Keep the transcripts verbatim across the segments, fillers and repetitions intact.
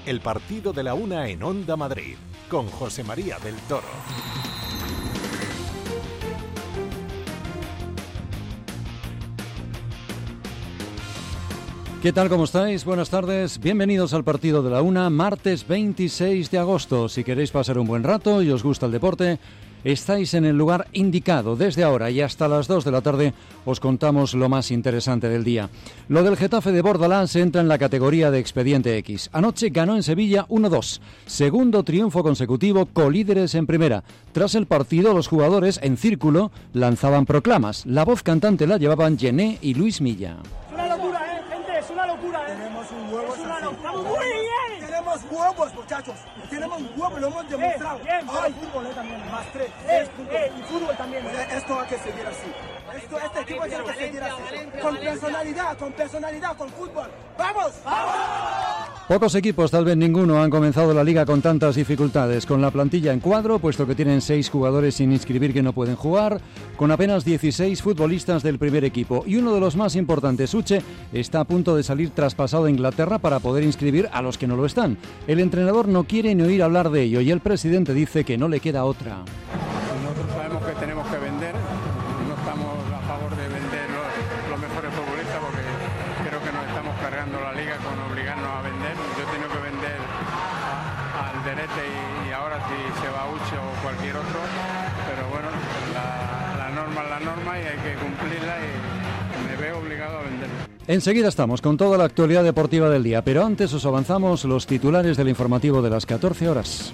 el partido de la una en Onda Madrid, con José María del Toro. ¿Qué tal? ¿Cómo estáis? Buenas tardes. Bienvenidos al partido de la una, martes veintiséis de agosto. Si queréis pasar un buen rato y os gusta el deporte, estáis en el lugar indicado. Desde ahora y hasta las dos de la tarde os contamos lo más interesante del día. Lo del Getafe de Bordalás entra en la categoría de Expediente X. Anoche ganó en Sevilla uno dos. Segundo triunfo consecutivo, colíderes en primera. Tras el partido, los jugadores en círculo lanzaban proclamas. La voz cantante la llevaban Gené y Luis Milla. Es una locura, ¿eh, gente? Es una locura, ¿eh? Tenemos un huevo. Es una locura. ¡Muy bien! Tenemos huevos, muchachos. Tenemos huevos, lo hemos demostrado. Bien, bien. Ay, Fútbol, ¿eh? También. más tres. Eh, eh, y fútbol también. Pues esto hay que seguir así. Esto, este equipo tiene que seguir así. Con personalidad, con personalidad, con fútbol. ¡Vamos! ¡Vamos! Pocos equipos, tal vez ninguno, han comenzado la liga con tantas dificultades, con la plantilla en cuadro, puesto que tienen seis jugadores sin inscribir que no pueden jugar, con apenas dieciséis futbolistas del primer equipo. Y uno de los más importantes, Uche, está a punto de salir traspasado a Inglaterra para poder inscribir a los que no lo están. El entrenador no quiere ni oír hablar de ello y el presidente dice que no le queda otra. Nosotros sabemos que tenemos que vender, no estamos a favor de vender los, los mejores futbolistas porque creo que nos estamos cargando la liga con obligarnos a vender. Yo he tenido que vender a, al Derete y, y ahora si se va Uche o cualquier otro, pero bueno, la, la norma es la norma y hay que cumplirla y me veo obligado a vender. Enseguida estamos con toda la actualidad deportiva del día, pero antes os avanzamos los titulares del informativo de las catorce horas.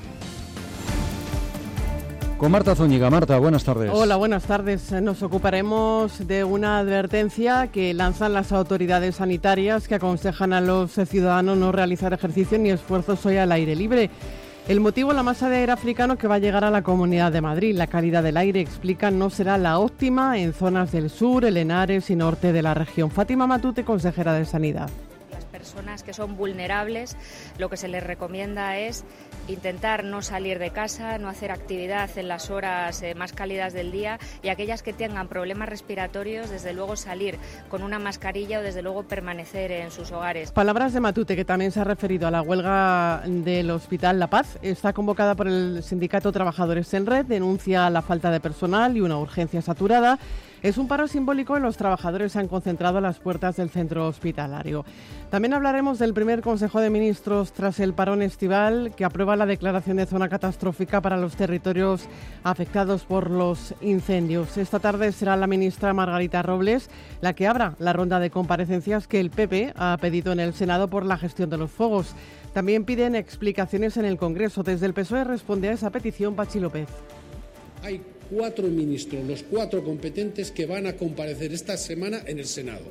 Con Marta Zúñiga. Marta, buenas tardes. Hola, buenas tardes. Nos ocuparemos de una advertencia que lanzan las autoridades sanitarias que aconsejan a los ciudadanos no realizar ejercicio ni esfuerzos hoy al aire libre. El motivo, la masa de aire africano que va a llegar a la Comunidad de Madrid. La calidad del aire, explican, no será la óptima en zonas del sur, el Henares y norte de la región. Fátima Matute, consejera de Sanidad. Las personas que son vulnerables, lo que se les recomienda es intentar no salir de casa, no hacer actividad en las horas eh, más cálidas del día, y aquellas que tengan problemas respiratorios, desde luego salir con una mascarilla o desde luego permanecer en sus hogares. Palabras de Matute, que también se ha referido a la huelga del Hospital La Paz. Está convocada por el sindicato Trabajadores en Red, denuncia la falta de personal y una urgencia saturada. Es un paro simbólico y los trabajadores se han concentrado a las puertas del centro hospitalario. También hablaremos del primer Consejo de Ministros tras el parón estival, que aprueba la declaración de zona catastrófica para los territorios afectados por los incendios. Esta tarde será la ministra Margarita Robles la que abra la ronda de comparecencias que el P P ha pedido en el Senado por la gestión de los fuegos. También piden explicaciones en el Congreso. Desde el P S O E responde a esa petición Pachi López. Hay cuatro ministros, los cuatro competentes, que van a comparecer esta semana en el Senado.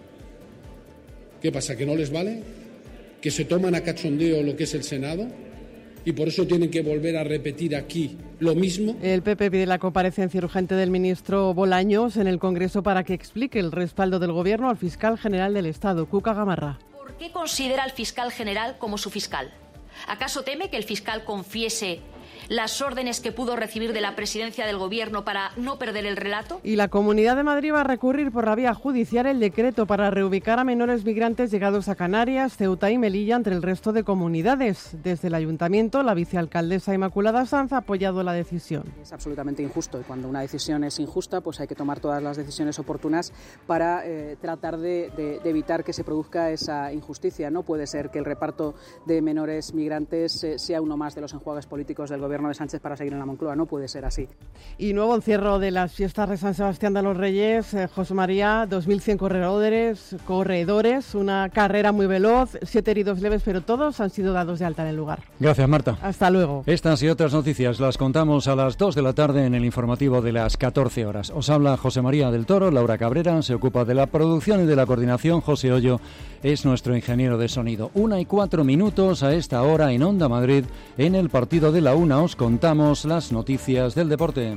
¿Qué pasa, que no les vale? ¿Que se toman a cachondeo lo que es el Senado? ¿Y por eso tienen que volver a repetir aquí lo mismo? El P P pide la comparecencia urgente del ministro Bolaños en el Congreso para que explique el respaldo del Gobierno al fiscal general del Estado, Cuca Gamarra. ¿Por qué considera al fiscal general como su fiscal? ¿Acaso teme que el fiscal confiese las órdenes que pudo recibir de la presidencia del Gobierno para no perder el relato? Y la Comunidad de Madrid va a recurrir por la vía judicial el decreto para reubicar a menores migrantes llegados a Canarias, Ceuta y Melilla entre el resto de comunidades. Desde el Ayuntamiento, la vicealcaldesa Inmaculada Sanz ha apoyado la decisión. Es absolutamente injusto y cuando una decisión es injusta, pues hay que tomar todas las decisiones oportunas para eh, tratar de, de, de evitar que se produzca esa injusticia. No puede ser que el reparto de menores migrantes eh, sea uno más de los enjuagues políticos del Gobierno de Sánchez para seguir en la Moncloa. No puede ser así. Y nuevo encierro de las fiestas de San Sebastián de los Reyes. eh, José María, dos mil cien corredores, corredores, una carrera muy veloz, siete heridos leves, pero todos han sido dados de alta en el lugar. Gracias, Marta. Hasta luego. Estas y otras noticias las contamos a las dos de la tarde en el informativo de las catorce horas. Os habla José María del Toro, Laura Cabrera se ocupa de la producción y de la coordinación, José Hoyo es nuestro ingeniero de sonido. Una y cuatro minutos a esta hora en Onda Madrid, en el partido de la una os contamos las noticias del deporte.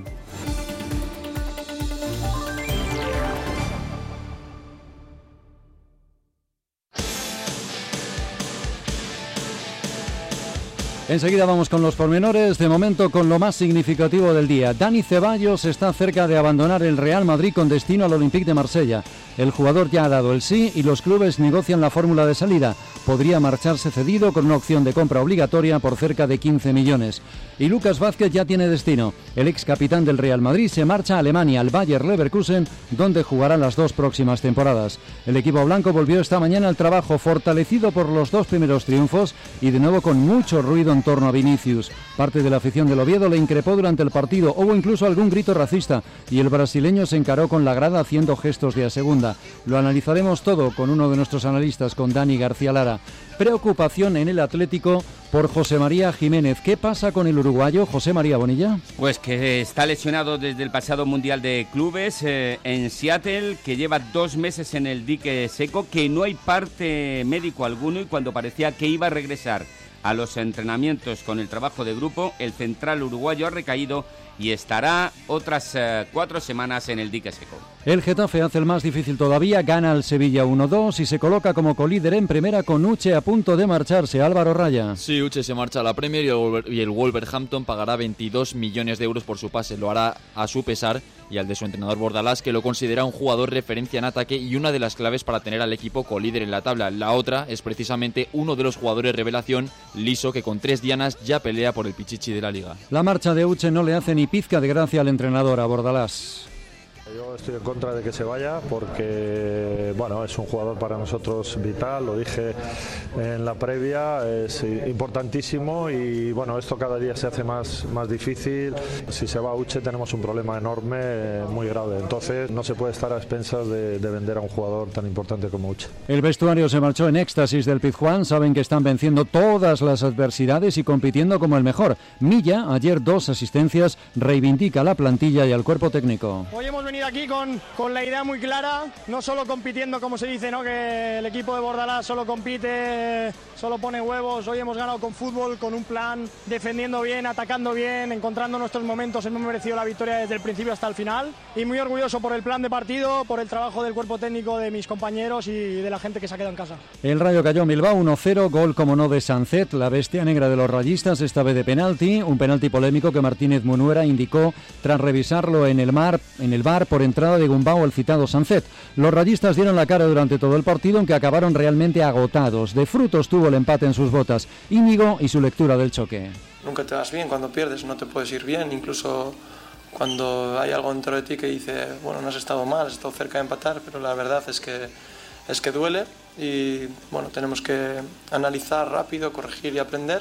Enseguida vamos con los pormenores, de momento con lo más significativo del día. Dani Ceballos está cerca de abandonar el Real Madrid con destino al Olympique de Marsella. El jugador ya ha dado el sí y los clubes negocian la fórmula de salida. Podría marcharse cedido con una opción de compra obligatoria por cerca de quince millones. Y Lucas Vázquez ya tiene destino. El ex capitán del Real Madrid se marcha a Alemania, al Bayer Leverkusen, donde jugará las dos próximas temporadas. El equipo blanco volvió esta mañana al trabajo, fortalecido por los dos primeros triunfos y de nuevo con mucho ruido en torno a Vinicius. Parte de la afición del Oviedo le increpó durante el partido, hubo incluso algún grito racista y el brasileño se encaró con la grada haciendo gestos de a segunda. Lo analizaremos todo con uno de nuestros analistas, con Dani García Lara. Preocupación en el Atlético por José María Jiménez. ¿Qué pasa con el uruguayo José María Bonilla? Pues que está lesionado desde el pasado Mundial de Clubes eh, en Seattle, que lleva dos meses en el dique seco, que no hay parte médico alguno y cuando parecía que iba a regresar a los entrenamientos con el trabajo de grupo, el central uruguayo ha recaído y estará otras eh, cuatro semanas en el dique seco. El Getafe hace el más difícil todavía, gana al Sevilla uno dos y se coloca como colíder en primera con Uche a punto de marcharse. Álvaro Raya. Sí, Uche se marcha a la Premier y el, Wolver- y el Wolverhampton pagará veintidós millones de euros por su pase. Lo hará a su pesar y al de su entrenador Bordalás, que lo considera un jugador referencia en ataque y una de las claves para tener al equipo colíder en la tabla. La otra es precisamente uno de los jugadores revelación, Liso, que con tres dianas ya pelea por el pichichi de la liga. La marcha de Uche no le hace ni pizca de gracia al entrenador, a Bordalás. Yo estoy en contra de que se vaya porque, bueno, es un jugador para nosotros vital, lo dije en la previa, es importantísimo y, bueno, esto cada día se hace más, más difícil. Si se va Uche tenemos un problema enorme, muy grave, entonces no se puede estar a expensas de, de vender a un jugador tan importante como Uche. El vestuario se marchó en éxtasis del Pizjuán, saben que están venciendo todas las adversidades y compitiendo como el mejor. Milla, ayer dos asistencias, reivindica a la plantilla y al cuerpo técnico. Hoy hemos venido aquí con, con la idea muy clara, no solo compitiendo como se dice, ¿no? Que el equipo de Bordalás solo compite, solo pone huevos. Hoy hemos ganado con fútbol, con un plan, defendiendo bien, atacando bien, encontrando nuestros momentos. Hemos merecido la victoria desde el principio hasta el final y muy orgulloso por el plan de partido, por el trabajo del cuerpo técnico, de mis compañeros y de la gente que se ha quedado en casa. El Rayo cayó en Bilbao uno cero, gol como no de Sancet, la bestia negra de los rayistas, esta vez de penalti, un penalti polémico que Martínez Munuera indicó tras revisarlo en el mar, en el V A R por entrada de Gumbau al citado Sancet. Los rayistas dieron la cara durante todo el partido, aunque acabaron realmente agotados. De frutos tuvo el empate en sus botas. Íñigo y su lectura del choque. Nunca te vas bien cuando pierdes, no te puedes ir bien, incluso cuando hay algo dentro de ti que dice, bueno, no has estado mal, has estado cerca de empatar, pero la verdad es que, es que duele y, bueno, tenemos que analizar rápido, corregir y aprender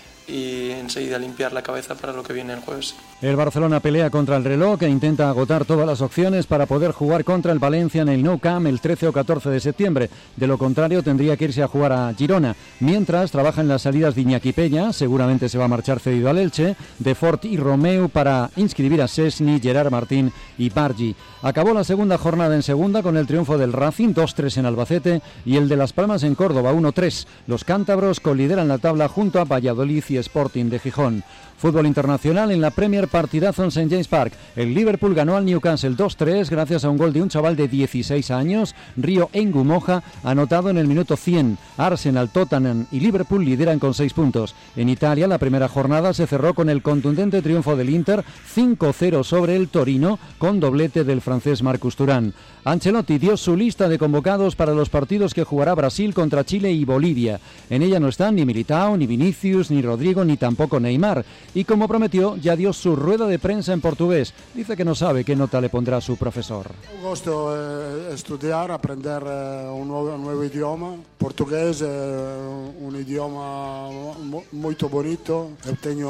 y enseguida limpiar la cabeza para lo que viene el jueves. El Barcelona pelea contra el reloj e intenta agotar todas las opciones para poder jugar contra el Valencia en el Nou Camp el trece o catorce de septiembre. De lo contrario, tendría que irse a jugar a Girona. Mientras, trabaja en las salidas de Iñaki Peña, seguramente se va a marchar cedido al Elche, de Fort y Romeu para inscribir a Szczesny, Gerard Martín y Bargi. Acabó la segunda jornada en segunda con el triunfo del Racing dos tres en Albacete y el de Las Palmas en Córdoba uno tres. Los cántabros colideran la tabla junto a Valladolid y Sporting de Gijón. Fútbol internacional en la Premier, partidazo en Saint James Park. El Liverpool ganó al Newcastle dos tres gracias a un gol de un chaval de dieciséis años, Río Engumoja, anotado en el minuto cien. Arsenal, Tottenham y Liverpool lideran con seis puntos. En Italia, la primera jornada se cerró con el contundente triunfo del Inter cinco cero sobre el Torino, con doblete del francés Marcus Thuram. Ancelotti dio su lista de convocados para los partidos que jugará Brasil contra Chile y Bolivia. En ella no están ni Militao, ni Vinicius, ni Rodrigo, ni tampoco Neymar. Y como prometió, ya dio su rueda de prensa en portugués. Dice que no sabe qué nota le pondrá su profesor. Eu gosto de estudiar, aprender un nuevo, un nuevo idioma. Portugués es un idioma muy bonito. Eu tenho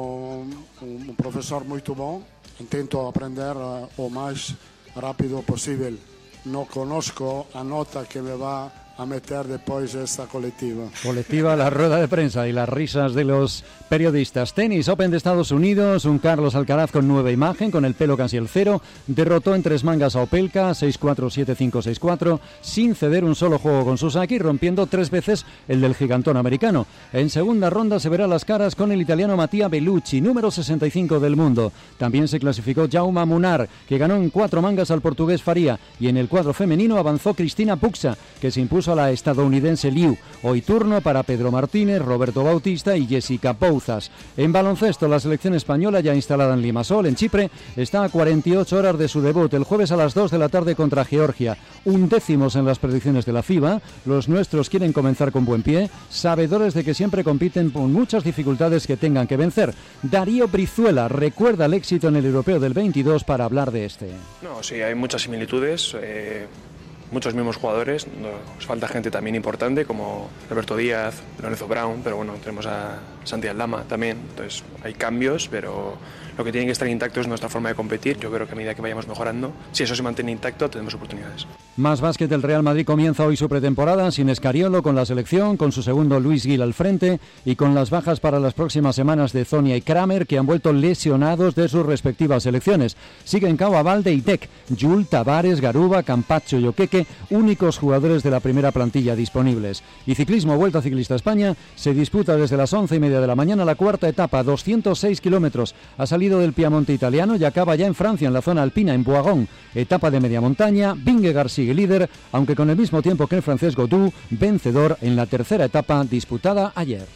un profesor muy bom. Intento aprender o más rápido posible. No conozco a nota que me va a meter después esta colectiva. Colectiva, la rueda de prensa y las risas de los periodistas. Tenis, Open de Estados Unidos, un Carlos Alcaraz con nueva imagen, con el pelo casi el cero, derrotó en tres mangas a Opelka, seis cuatro, siete cinco, seis cuatro, sin ceder un solo juego con Susaki, rompiendo tres veces el del gigantón americano. En segunda ronda se verá las caras con el italiano Mattia Bellucci, número sesenta y cinco del mundo. También se clasificó Jaume Munar, que ganó en cuatro mangas al portugués Faria, y en el cuadro femenino avanzó Cristina Puxa, que se impuso incluso a la estadounidense Liu. Hoy turno para Pedro Martínez, Roberto Bautista y Jessica Pouzas. En baloncesto, la selección española, ya instalada en Limassol, en Chipre, está a cuarenta y ocho horas de su debut, el jueves a las dos de la tarde contra Georgia. Undécimos en las predicciones de la FIBA, los nuestros quieren comenzar con buen pie, sabedores de que siempre compiten con muchas dificultades que tengan que vencer. Darío Brizuela recuerda el éxito en el Europeo del veintidós para hablar de este. No, sí, hay muchas similitudes, eh, muchos mismos jugadores, nos falta gente también importante como Alberto Díaz, Lorenzo Brown, pero bueno, tenemos a Santi Aldama también, entonces hay cambios, pero lo que tiene que estar intacto es nuestra forma de competir. Yo creo que a medida que vayamos mejorando, si eso se mantiene intacto, tenemos oportunidades. Más básquet, el Real Madrid comienza hoy su pretemporada sin Escariolo, con la selección, con su segundo Luis Gil al frente y con las bajas para las próximas semanas de Zonia y Kramer, que han vuelto lesionados de sus respectivas selecciones. Siguen Cao Abalde y Tec, Jul, Tavares, Garuba, Campacho y Oqueque, únicos jugadores de la primera plantilla disponibles. Y ciclismo, Vuelta Ciclista España, se disputa desde las once y media de la mañana la cuarta etapa, doscientos seis kilómetros. Ha salido del Piamonte italiano y acaba ya en Francia, en la zona alpina, en Boigón. Etapa de media montaña, Vingegaard sigue líder, aunque con el mismo tiempo que el francés Godou, vencedor en la tercera etapa disputada ayer.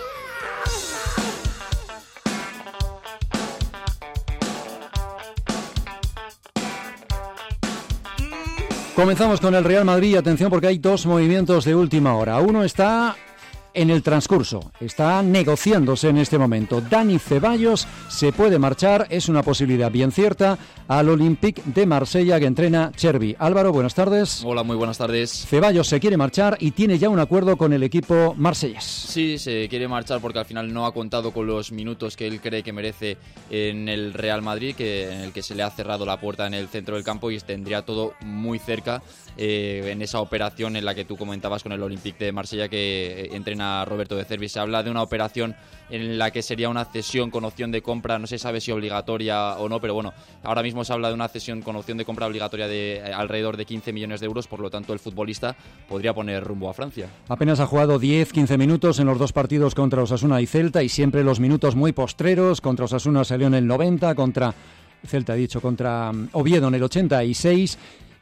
Comenzamos con el Real Madrid y atención porque hay dos movimientos de última hora. Uno está en el transcurso, está negociándose en este momento. Dani Ceballos se puede marchar, es una posibilidad bien cierta, al Olympique de Marsella que entrena Chervi. Álvaro, buenas tardes. Hola, muy buenas tardes. Ceballos se quiere marchar y tiene ya un acuerdo con el equipo marsellés. Sí, se quiere marchar porque al final no ha contado con los minutos que él cree que merece en el Real Madrid, que en el que se le ha cerrado la puerta en el centro del campo y tendría todo muy cerca eh, en esa operación en la que tú comentabas con el Olympique de Marsella que entrena Roberto de Cervi. Se habla de una operación en la que sería una cesión con opción de compra, no se sabe si obligatoria o no, pero bueno, ahora mismo se habla de una cesión con opción de compra obligatoria de eh, alrededor de quince millones de euros, por lo tanto el futbolista podría poner rumbo a Francia. Apenas ha jugado diez quince minutos en los dos partidos contra Osasuna y Celta, y siempre los minutos muy postreros. Contra Osasuna salió en el noventa, contra Celta he dicho, contra Oviedo en el ochenta y seis.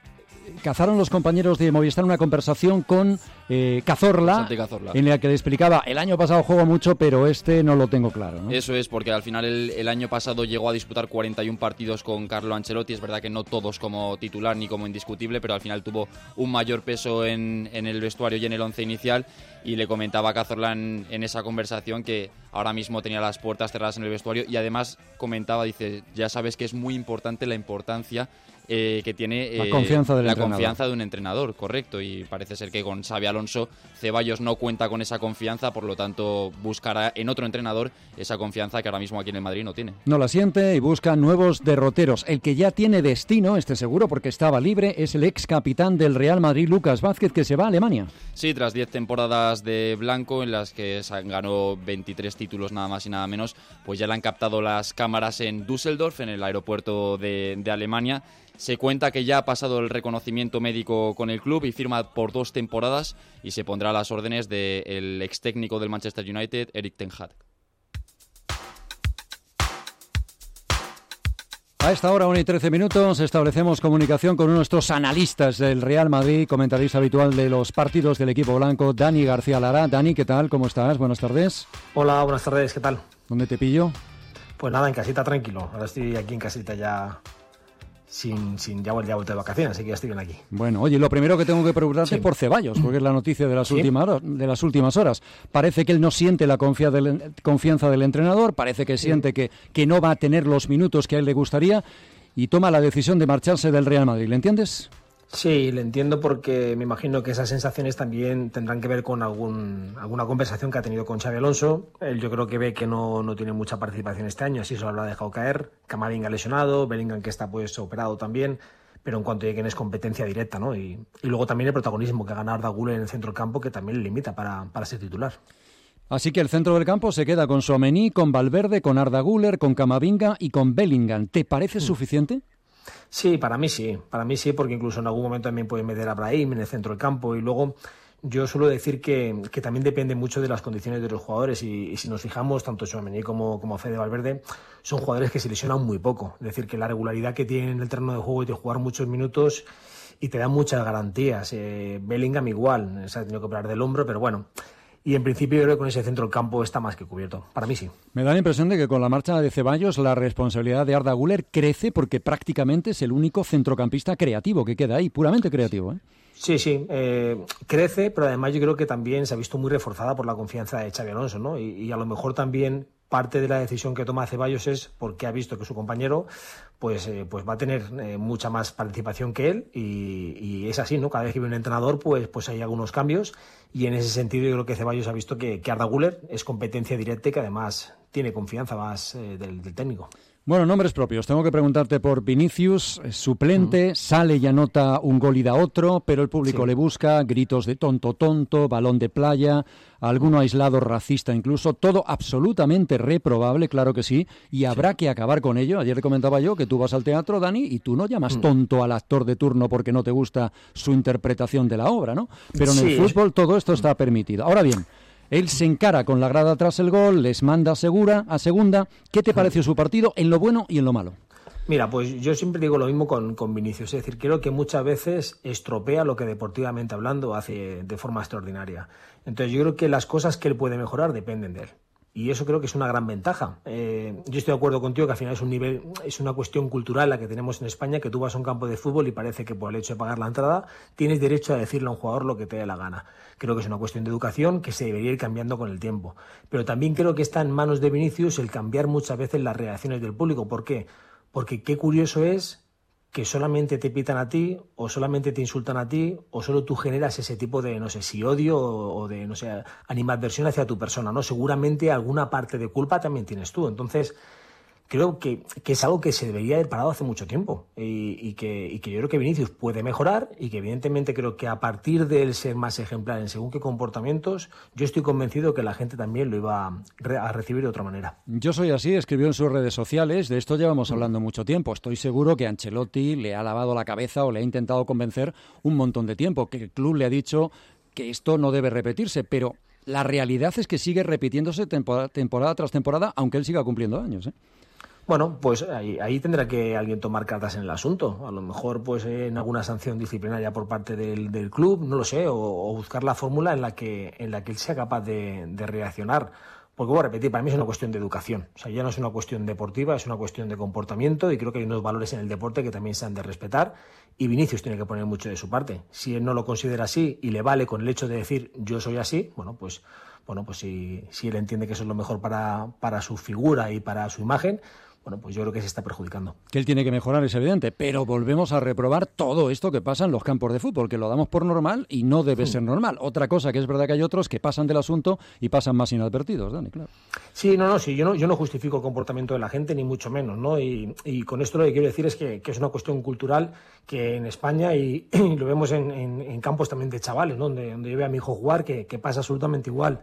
Cazaron los compañeros de Movistar una conversación con eh, Cazorla, Cazorla, en la que le explicaba, el año pasado juego mucho, pero este no lo tengo claro, ¿no? Eso es, porque al final el, el año pasado llegó a disputar cuarenta y uno partidos con Carlo Ancelotti. Es verdad que no todos como titular ni como indiscutible, pero al final tuvo un mayor peso en, en el vestuario y en el once inicial. Y le comentaba a Cazorla en, en esa conversación que ahora mismo tenía las puertas cerradas en el vestuario, y además comentaba, dice, ya sabes que es muy importante la importancia Eh, que tiene eh, la, confianza, del la entrenador. confianza de un entrenador, correcto, y parece ser que con Xabi Alonso Ceballos no cuenta con esa confianza, por lo tanto buscará en otro entrenador esa confianza que ahora mismo aquí en el Madrid no tiene. No la siente y busca nuevos derroteros. El que ya tiene destino, este seguro porque estaba libre, es el ex capitán del Real Madrid, Lucas Vázquez, que se va a Alemania. Sí, tras diez temporadas de blanco en las que ganó veintitrés títulos nada más y nada menos, pues ya le han captado las cámaras en Düsseldorf, en el aeropuerto de, de Alemania. Se cuenta que ya ha pasado el reconocimiento médico con el club y firma por dos temporadas, y se pondrá a las órdenes del ex técnico del Manchester United, Erik ten Hag. A esta hora, una y trece minutos, establecemos comunicación con uno de nuestros analistas del Real Madrid, comentarista habitual de los partidos del equipo blanco, Dani García Lara. Dani, ¿qué tal? ¿Cómo estás? Buenas tardes. Hola, buenas tardes, ¿qué tal? ¿Dónde te pillo? Pues nada, en casita, tranquilo. Ahora estoy aquí en casita ya... Sin, sin ya, ya vuelto de vacaciones, así que ya estoy bien aquí. Bueno, oye, lo primero que tengo que preguntarte sí. es por Ceballos, porque es la noticia de las, ¿Sí? últimas horas, de las últimas horas. Parece que él no siente la confia del, confianza del entrenador, parece que sí. siente que, que no va a tener los minutos que a él le gustaría, y toma la decisión de marcharse del Real Madrid. ¿Le entiendes? Sí, le entiendo, porque me imagino que esas sensaciones también tendrán que ver con algún, alguna conversación que ha tenido con Xabi Alonso. Él yo creo que ve que no, no tiene mucha participación este año, así se lo ha dejado caer. Camavinga lesionado, Bellingham que está pues operado también, pero en cuanto lleguen es competencia directa, ¿no? Y, y luego también el protagonismo que gana Arda Güler en el centro del campo, que también le limita para, para ser titular. Así que el centro del campo se queda con Tchouaméni, con Valverde, con Arda Güler, con Camavinga y con Bellingham. ¿Te parece mm. suficiente? Sí, para mí sí, para mí sí, porque incluso en algún momento también pueden meter a Brahim en el centro del campo, y luego yo suelo decir que, que también depende mucho de las condiciones de los jugadores, y, y si nos fijamos, tanto Tchouaméni como, como Fede Valverde son jugadores que se lesionan muy poco, es decir, que la regularidad que tienen en el terreno de juego y de jugar muchos minutos y te da muchas garantías. Eh, Bellingham igual, se ha tenido que operar del hombro, pero bueno. Y en principio yo creo que con ese centro del campo está más que cubierto. Para mí sí. Me da la impresión de que con la marcha de Ceballos la responsabilidad de Arda Güler crece porque prácticamente es el único centrocampista creativo que queda ahí, puramente creativo, ¿eh? Sí, sí, eh, crece, pero además yo creo que también se ha visto muy reforzada por la confianza de Xabi Alonso, ¿no? Y, y a lo mejor también parte de la decisión que toma Ceballos es porque ha visto que su compañero pues, eh, pues va a tener eh, mucha más participación que él y, y es así, ¿no? Cada vez que viene un entrenador pues, pues hay algunos cambios y en ese sentido yo creo que Ceballos ha visto que, que Arda Güler es competencia directa y que además tiene confianza más eh, del, del técnico. Bueno, nombres propios. Tengo que preguntarte por Vinicius, suplente, mm. sale y anota un gol y da otro, pero el público sí. le busca, gritos de tonto, tonto, balón de playa, alguno aislado racista incluso, todo absolutamente reprobable, claro que sí, y habrá sí. que acabar con ello. Ayer le comentaba yo que tú vas al teatro, Dani, y tú no llamas mm. tonto al actor de turno porque no te gusta su interpretación de la obra, ¿no? Pero en sí. el fútbol todo esto está permitido. Ahora bien, él se encara con la grada tras el gol, les manda a, segura, a segunda. ¿Qué te pareció su partido en lo bueno y en lo malo? Mira, pues yo siempre digo lo mismo con, con Vinicius. Es decir, creo que muchas veces estropea lo que deportivamente hablando hace de forma extraordinaria. Entonces yo creo que las cosas que él puede mejorar dependen de él. Y eso creo que es una gran ventaja. Eh, yo estoy de acuerdo contigo que al final es un nivel, es una cuestión cultural la que tenemos en España, que tú vas a un campo de fútbol y parece que por el hecho de pagar la entrada tienes derecho a decirle a un jugador lo que te dé la gana. Creo que es una cuestión de educación que se debería ir cambiando con el tiempo. Pero también creo que está en manos de Vinicius el cambiar muchas veces las reacciones del público. ¿Por qué? Porque qué curioso es que solamente te pitan a ti, o solamente te insultan a ti, o solo tú generas ese tipo de, no sé, si odio o, o de, no sé, animadversión hacia tu persona, ¿no? Seguramente alguna parte de culpa también tienes tú. Entonces, creo que, que es algo que se debería haber parado hace mucho tiempo y, y, que, y que yo creo que Vinicius puede mejorar y que evidentemente creo que a partir de él ser más ejemplar en según qué comportamientos, yo estoy convencido que la gente también lo iba a, re, a recibir de otra manera. Yo soy así, escribió en sus redes sociales, de esto llevamos hablando mucho tiempo. Estoy seguro que Ancelotti le ha lavado la cabeza o le ha intentado convencer un montón de tiempo, que el club le ha dicho que esto no debe repetirse, pero la realidad es que sigue repitiéndose temporada, temporada tras temporada, aunque él siga cumpliendo años, ¿eh? Bueno, pues ahí, ahí tendrá que alguien tomar cartas en el asunto. A lo mejor pues en alguna sanción disciplinaria por parte del, del club, no lo sé, o, o buscar la fórmula en la que en la que él sea capaz de, de reaccionar. Porque voy a repetir, para mí es una cuestión de educación. O sea, ya no es una cuestión deportiva, es una cuestión de comportamiento y creo que hay unos valores en el deporte que también se han de respetar y Vinicius tiene que poner mucho de su parte. Si él no lo considera así y le vale con el hecho de decir yo soy así, bueno, pues bueno, pues si, si él entiende que eso es lo mejor para, para su figura y para su imagen, bueno, pues yo creo que se está perjudicando. Que él tiene que mejorar, es evidente, pero volvemos a reprobar todo esto que pasa en los campos de fútbol, que lo damos por normal y no debe sí. ser normal. Otra cosa que es verdad que hay otros que pasan del asunto y pasan más inadvertidos, Dani, claro. Sí, no, no, sí, yo no, yo no justifico el comportamiento de la gente, ni mucho menos, ¿no? Y, y con esto lo que quiero decir es que, que es una cuestión cultural que en España, y, y lo vemos en, en, en campos también de chavales, ¿no? Donde, donde yo veo a mi hijo jugar, que, que pasa absolutamente igual.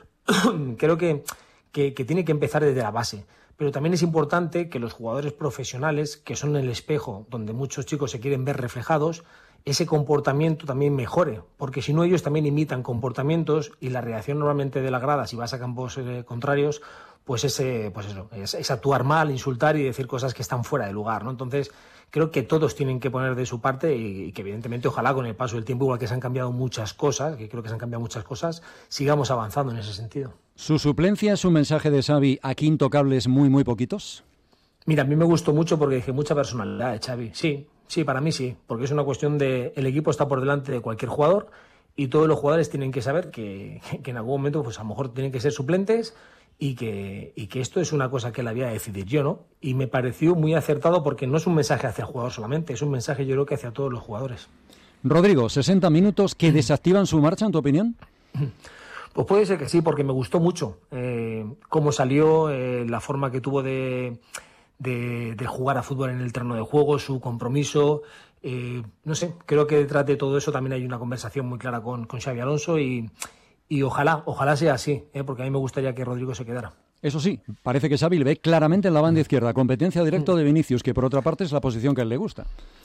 Creo que, que, que tiene que empezar desde la base. Pero también es importante que los jugadores profesionales, que son el espejo donde muchos chicos se quieren ver reflejados, ese comportamiento también mejore, porque si no ellos también imitan comportamientos y la reacción normalmente de la grada, si vas a campos eh, contrarios, pues, ese, pues eso, es, es actuar mal, insultar y decir cosas que están fuera de lugar, ¿no? Entonces, creo que todos tienen que poner de su parte y, y que evidentemente ojalá con el paso del tiempo, igual que se han cambiado muchas cosas, que creo que se han cambiado muchas cosas, sigamos avanzando en ese sentido. ¿Su suplencia es un mensaje de Xavi aquí intocables muy, muy poquitos? Mira, a mí me gustó mucho porque dije mucha personalidad de Xavi. Sí, sí, para mí sí, porque es una cuestión de el equipo está por delante de cualquier jugador y todos los jugadores tienen que saber que, que en algún momento pues a lo mejor tienen que ser suplentes y que, y que esto es una cosa que él había de decidir yo, ¿no? Y me pareció muy acertado porque no es un mensaje hacia el jugador solamente, es un mensaje yo creo que hacia todos los jugadores. Rodrigo, sesenta minutos que desactivan su marcha, ¿en tu opinión? Pues puede ser que sí, porque me gustó mucho eh, cómo salió, eh, la forma que tuvo de, de, de jugar a fútbol en el terreno de juego, su compromiso. Eh, no sé, creo que detrás de todo eso también hay una conversación muy clara con, con Xabi Alonso y, y ojalá, ojalá sea así, eh, porque a mí me gustaría que Rodrigo se quedara. Eso sí, parece que Xavi le ve claramente en la banda izquierda, competencia directa de Vinicius, que por otra parte es la posición que a él le gusta.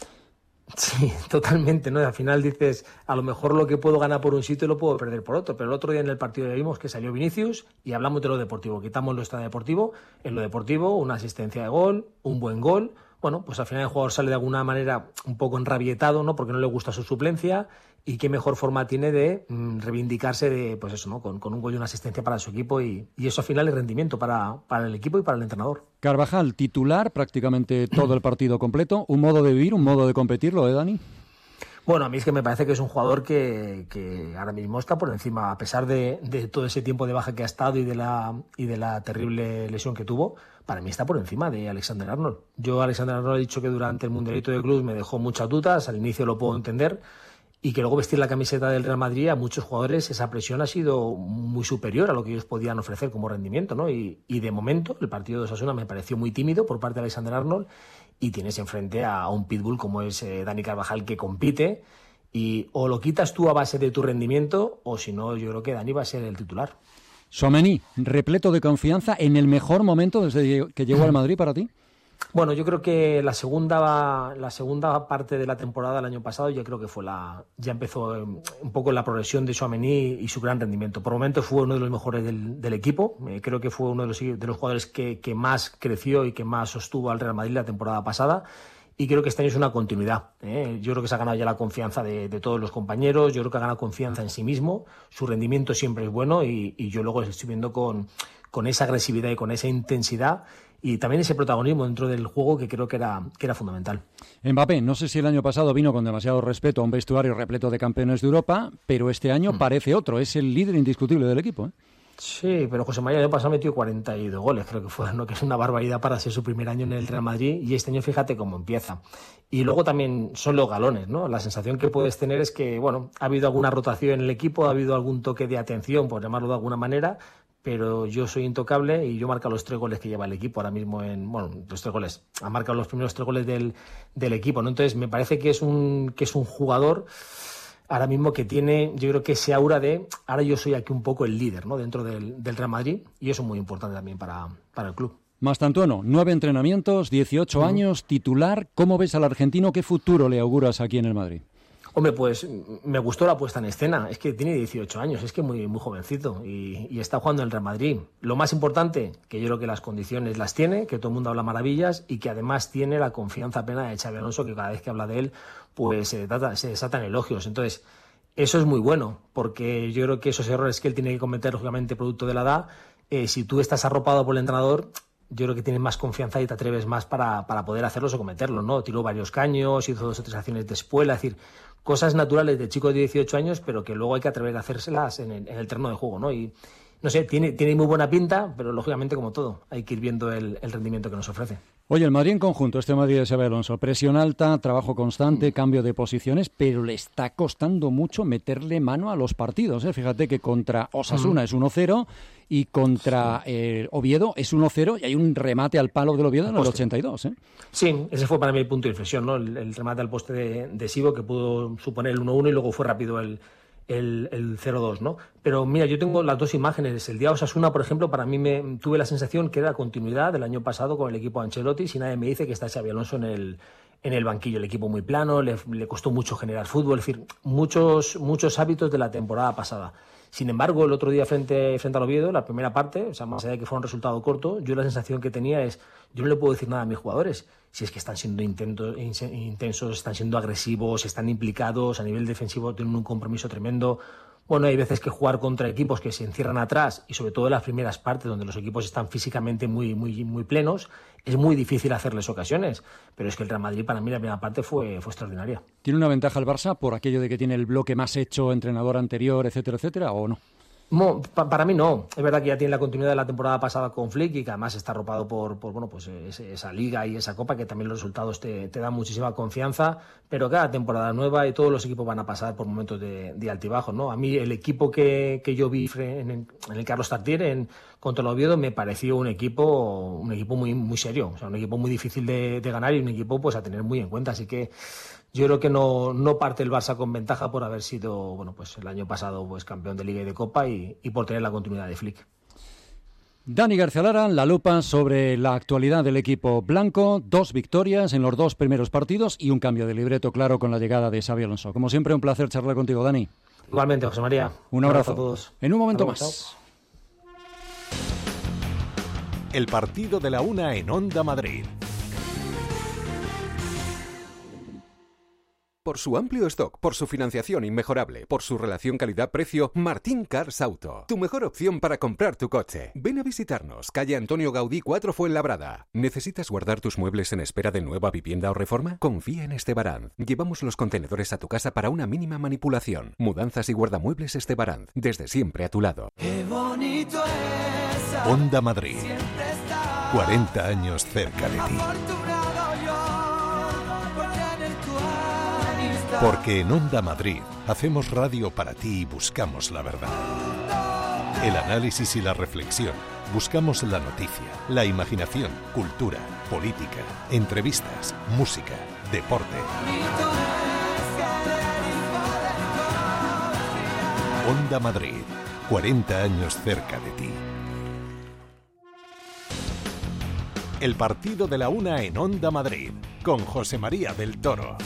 Sí, totalmente, ¿no? Al final dices, a lo mejor lo que puedo ganar por un sitio lo puedo perder por otro, pero el otro día en el partido ya vimos que salió Vinicius y hablamos de lo deportivo, quitamos lo extradeportivo, en lo deportivo una asistencia de gol, un buen gol, bueno, pues al final el jugador sale de alguna manera un poco enrabietado, ¿no? Porque no le gusta su suplencia, y qué mejor forma tiene de mm, reivindicarse de, pues eso, ¿no? Con, con un gol y una asistencia para su equipo, y, y eso al final es rendimiento para, para el equipo y para el entrenador. Carvajal, titular prácticamente todo el partido completo, un modo de vivir, un modo de competir, ¿lo de Dani? Bueno, a mí es que me parece que es un jugador que, que ahora mismo está por encima, a pesar de, de todo ese tiempo de baja que ha estado y de la y de la terrible lesión que tuvo, para mí está por encima de Alexander Arnold. Yo, Alexander Arnold, he dicho que durante el Mundialito de Clubs me dejó muchas dudas, al inicio lo puedo entender, y que luego vestir la camiseta del Real Madrid a muchos jugadores esa presión ha sido muy superior a lo que ellos podían ofrecer como rendimiento, ¿no? Y, y de momento el partido de Osasuna me pareció muy tímido por parte de Alexander Arnold, y tienes enfrente a un pitbull como es eh, Dani Carvajal, que compite, y o lo quitas tú a base de tu rendimiento, o si no, yo creo que Dani va a ser el titular. Tchouaméni, repleto de confianza en el mejor momento desde que llegó al Madrid para ti. Bueno, yo creo que la segunda la segunda parte de la temporada del año pasado ya creo que fue la ya empezó un poco la progresión de Tchouaméni y su gran rendimiento. Por momentos fue uno de los mejores del, del equipo. Eh, creo que fue uno de los, de los jugadores que, que más creció y que más sostuvo al Real Madrid la temporada pasada. Y creo que este año es una continuidad. ¿eh? Yo creo que se ha ganado ya la confianza de, de todos los compañeros. Yo creo que ha ganado confianza en sí mismo. Su rendimiento siempre es bueno, y, y yo luego estoy viendo con, con esa agresividad y con esa intensidad, y también ese protagonismo dentro del juego que creo que era, que era fundamental. Mbappé, no sé si el año pasado vino con demasiado respeto a un vestuario repleto de campeones de Europa, pero este año mm. parece otro. Es el líder indiscutible del equipo, ¿eh? Sí, pero José María el año pasado metió cuarenta y dos goles, creo que fue, ¿no? Que es una barbaridad para ser su primer año en el Real Madrid, y este año fíjate cómo empieza. Y luego también son los galones, ¿no? La sensación que puedes tener es que, bueno, ha habido alguna rotación en el equipo, ha habido algún toque de atención, por llamarlo de alguna manera, pero yo soy intocable y yo marco los tres goles que lleva el equipo ahora mismo en, bueno, los tres goles, ha marcado los primeros tres goles del, del equipo, ¿no? Entonces me parece que es un, que es un jugador ahora mismo que tiene, yo creo que ese aura de, ahora yo soy aquí un poco el líder, ¿no? Dentro del, del Real Madrid, y eso es muy importante también para, para el club. Mastantuono, nueve entrenamientos, dieciocho uh-huh. años, titular. ¿Cómo ves al argentino? ¿Qué futuro le auguras aquí en el Madrid? Hombre, pues me gustó la puesta en escena. Es que tiene dieciocho años, es que muy, muy jovencito, y, y está jugando en el Real Madrid. Lo más importante, que yo creo que las condiciones las tiene, que todo el mundo habla maravillas, y que además tiene la confianza plena de Xabi Alonso, que cada vez que habla de él, pues se, trata, se desatan elogios. Entonces, eso es muy bueno, porque yo creo que esos errores que él tiene que cometer, lógicamente, producto de la edad, eh, si tú estás arropado por el entrenador, yo creo que tienes más confianza y te atreves más para, para poder hacerlos o cometerlos, ¿no? Tiró varios caños, hizo dos o tres acciones de espuela, es decir, cosas naturales de chico de dieciocho años, pero que luego hay que atrever a hacérselas en el, en el terreno de juego, ¿no? Y, no sé, tiene, tiene muy buena pinta, pero lógicamente, como todo, hay que ir viendo el, el rendimiento que nos ofrece. Oye, el Madrid en conjunto, este Madrid de Xabi Alonso, presión alta, trabajo constante, mm. cambio de posiciones, pero le está costando mucho meterle mano a los partidos, ¿eh? Fíjate que contra Osasuna mm. es uno cero y contra sí. eh, Oviedo es uno cero, y hay un remate al palo del Oviedo en el ochenta y dos, ¿eh? Sí, ese fue para mí el punto de inflexión, ¿no? El, el remate al poste de, de Sibo, que pudo suponer el uno uno, y luego fue rápido el... el, el cero dos, ¿no? Pero mira, yo tengo las dos imágenes. El día de Osasuna, por ejemplo, para mí me tuve la sensación que era continuidad del año pasado con el equipo de Ancelotti, si nadie me dice que está Xabi Alonso en el, en el banquillo. El equipo muy plano, le, le costó mucho generar fútbol, es decir, muchos, muchos hábitos de la temporada pasada. Sin embargo, el otro día frente, frente al Oviedo, la primera parte, o sea, más allá de que fue un resultado corto, yo la sensación que tenía es, yo no le puedo decir nada a mis jugadores, si es que están siendo intentos, intensos, están siendo agresivos, están implicados, a nivel defensivo tienen un compromiso tremendo. Bueno, hay veces que jugar contra equipos que se encierran atrás, y sobre todo en las primeras partes donde los equipos están físicamente muy, muy, muy plenos, es muy difícil hacerles ocasiones. Pero es que el Real Madrid, para mí, la primera parte fue, fue extraordinaria. ¿Tiene una ventaja el Barça por aquello de que tiene el bloque más hecho, entrenador anterior, etcétera, etcétera, o no? No, pa para mí no. Es verdad que ya tiene la continuidad de la temporada pasada con Flick, y que además está arropado por, por bueno, pues ese, esa liga y esa copa, que también los resultados te, te dan muchísima confianza, pero cada temporada nueva y todos los equipos van a pasar por momentos de, de altibajos, ¿no? A mí el equipo que, que yo vi en, en el Carlos Tartiere en, contra el Oviedo me pareció un equipo un equipo muy, muy serio, o sea, un equipo muy difícil de, de ganar, y un equipo pues a tener muy en cuenta, así que yo creo que no, no parte el Barça con ventaja por haber sido, bueno, pues el año pasado pues campeón de Liga y de Copa, y, y por tener la continuidad de Flick. Dani García Lara, la lupa sobre la actualidad del equipo blanco, dos victorias en los dos primeros partidos y un cambio de libreto claro con la llegada de Xabi Alonso. Como siempre, un placer charlar contigo, Dani. Igualmente, José María. Un abrazo, un abrazo a todos. En un momento Hasta más. El partido de la una en Onda Madrid. Por su amplio stock, por su financiación inmejorable, por su relación calidad-precio, Martín Cars Auto. Tu mejor opción para comprar tu coche. Ven a visitarnos, calle Antonio Gaudí cuatro Fuenlabrada. ¿Necesitas guardar tus muebles en espera de nueva vivienda o reforma? Confía en Estebaranz. Llevamos los contenedores a tu casa para una mínima manipulación. Mudanzas y guardamuebles Estebaranz. Desde siempre a tu lado. Qué bonito es. Onda Madrid. cuarenta años cerca de ti. Porque en Onda Madrid hacemos radio para ti y buscamos la verdad. El análisis y la reflexión. Buscamos la noticia, la imaginación, cultura, política, entrevistas, música, deporte. Onda Madrid, cuarenta años cerca de ti. El partido de la una en Onda Madrid, con José María del Toro.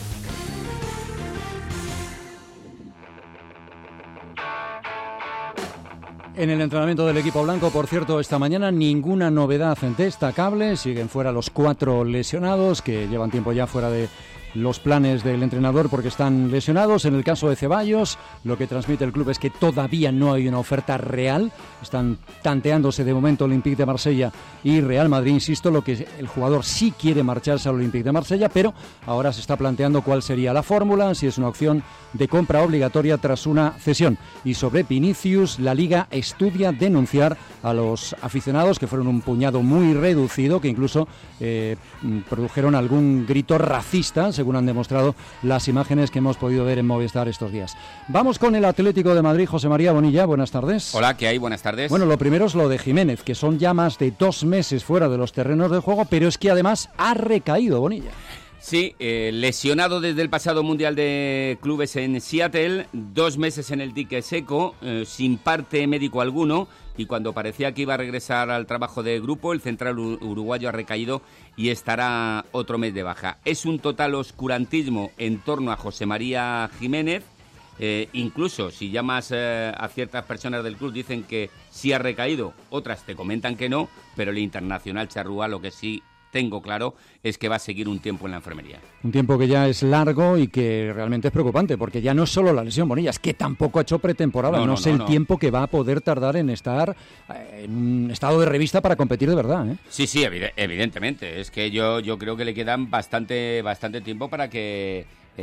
En el entrenamiento del equipo blanco, por cierto, esta mañana ninguna novedad destacable. Siguen fuera los cuatro lesionados que llevan tiempo ya fuera de los planes del entrenador porque están lesionados. En el caso de Ceballos, lo que transmite el club es que todavía no hay una oferta real. Están tanteándose de momento Olympique de Marsella y Real Madrid. Insisto, lo que el jugador sí quiere marcharse al Olympique de Marsella, pero ahora se está planteando cuál sería la fórmula, si es una opción de compra obligatoria tras una cesión. Y sobre Vinicius, la Liga estudia denunciar a los aficionados, que fueron un puñado muy reducido, que incluso eh, produjeron algún grito racista, según han demostrado las imágenes que hemos podido ver en Movistar estos días. Vamos con el Atlético de Madrid. José María Bonilla, buenas tardes. Hola, ¿qué hay? Buenas tardes. Bueno, lo primero es lo de Jiménez, que son ya más de dos meses fuera de los terrenos de juego, pero es que además ha recaído, Bonilla. Sí, eh, lesionado desde el pasado Mundial de Clubes en Seattle, dos meses en el dique seco, eh, sin parte médico alguno, y cuando parecía que iba a regresar al trabajo de grupo, el central uruguayo ha recaído y estará otro mes de baja. Es un total oscurantismo en torno a José María Jiménez. Eh, incluso si llamas eh, a ciertas personas del club dicen que sí ha recaído, otras te comentan que no, pero el internacional charrúa lo que sí tengo claro es que va a seguir un tiempo en la enfermería. Un tiempo que ya es largo y que realmente es preocupante, porque ya no es solo la lesión, Bonilla, es que tampoco ha hecho pretemporada. No, no, no sé no, el no. tiempo que va a poder tardar en estar en un estado de revista para competir de verdad, ¿eh? Sí, sí, evid- evidentemente. Es que yo, yo creo que le quedan bastante, bastante tiempo para que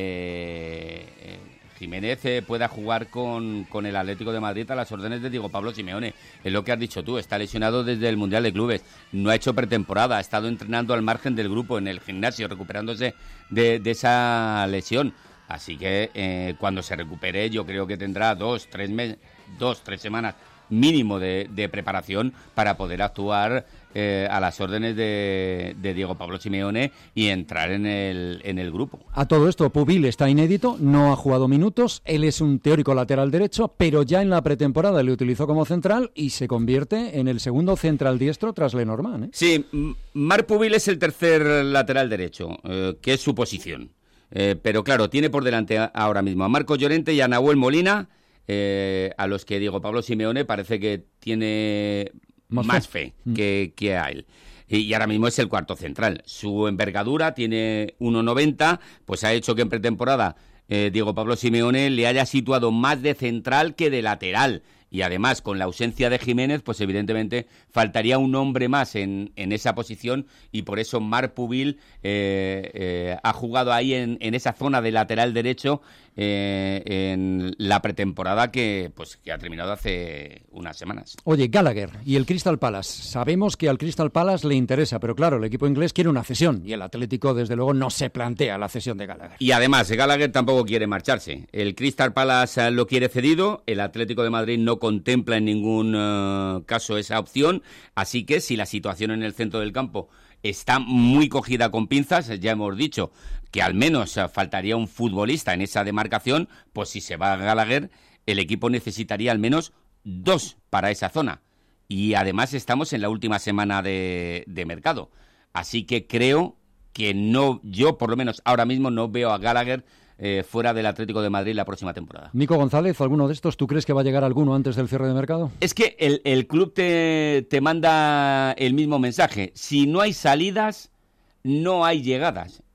eh, eh, Jiménez eh, pueda jugar con, con el Atlético de Madrid a las órdenes de Diego Pablo Simeone. Es lo que has dicho tú, está lesionado desde el Mundial de Clubes, no ha hecho pretemporada, ha estado entrenando al margen del grupo en el gimnasio, recuperándose de, de esa lesión. Así que eh, cuando se recupere yo creo que tendrá dos, tres meses, dos, tres semanas mínimo de, de preparación para poder actuar eh, a las órdenes de, de Diego Pablo Simeone y entrar en el, en el grupo. A todo esto, Pubil está inédito, no ha jugado minutos, él es un teórico lateral derecho, pero ya en la pretemporada le utilizó como central y se convierte en el segundo central diestro tras Lenormand, ¿eh? Sí, Marc Pubil es el tercer lateral derecho, eh, que es su posición. Eh, pero claro, tiene por delante ahora mismo a Marcos Llorente y a Nahuel Molina, Eh, a los que Diego Pablo Simeone parece que tiene más, más fe, fe que, que a él. Y, y ahora mismo es el cuarto central. Su envergadura tiene uno noventa, pues ha hecho que en pretemporada eh, Diego Pablo Simeone le haya situado más de central que de lateral. Y además, con la ausencia de Jiménez, pues evidentemente faltaría un hombre más en, en esa posición y por eso Marc Pubil eh, eh, ha jugado ahí en, en esa zona de lateral derecho eh, en la pretemporada que, pues, que ha terminado hace unas semanas. Oye, Gallagher y el Crystal Palace. Sabemos que al Crystal Palace le interesa, pero claro, el equipo inglés quiere una cesión y el Atlético, desde luego, no se plantea la cesión de Gallagher. Y además, Gallagher tampoco quiere marcharse. El Crystal Palace lo quiere cedido, el Atlético de Madrid no contempla en ningún uh, caso esa opción, así que si la situación en el centro del campo está muy cogida con pinzas, ya hemos dicho que al menos uh, faltaría un futbolista en esa demarcación, pues si se va a Gallagher, el equipo necesitaría al menos dos para esa zona. Y además estamos en la última semana de, de mercado, así que creo que no, yo por lo menos ahora mismo no veo a Gallagher Eh, fuera del Atlético de Madrid la próxima temporada. Nico González, ¿alguno de estos tú crees que va a llegar alguno antes del cierre de mercado? Es que el, el club te, te manda el mismo mensaje. Si no hay salidas, no hay llegadas.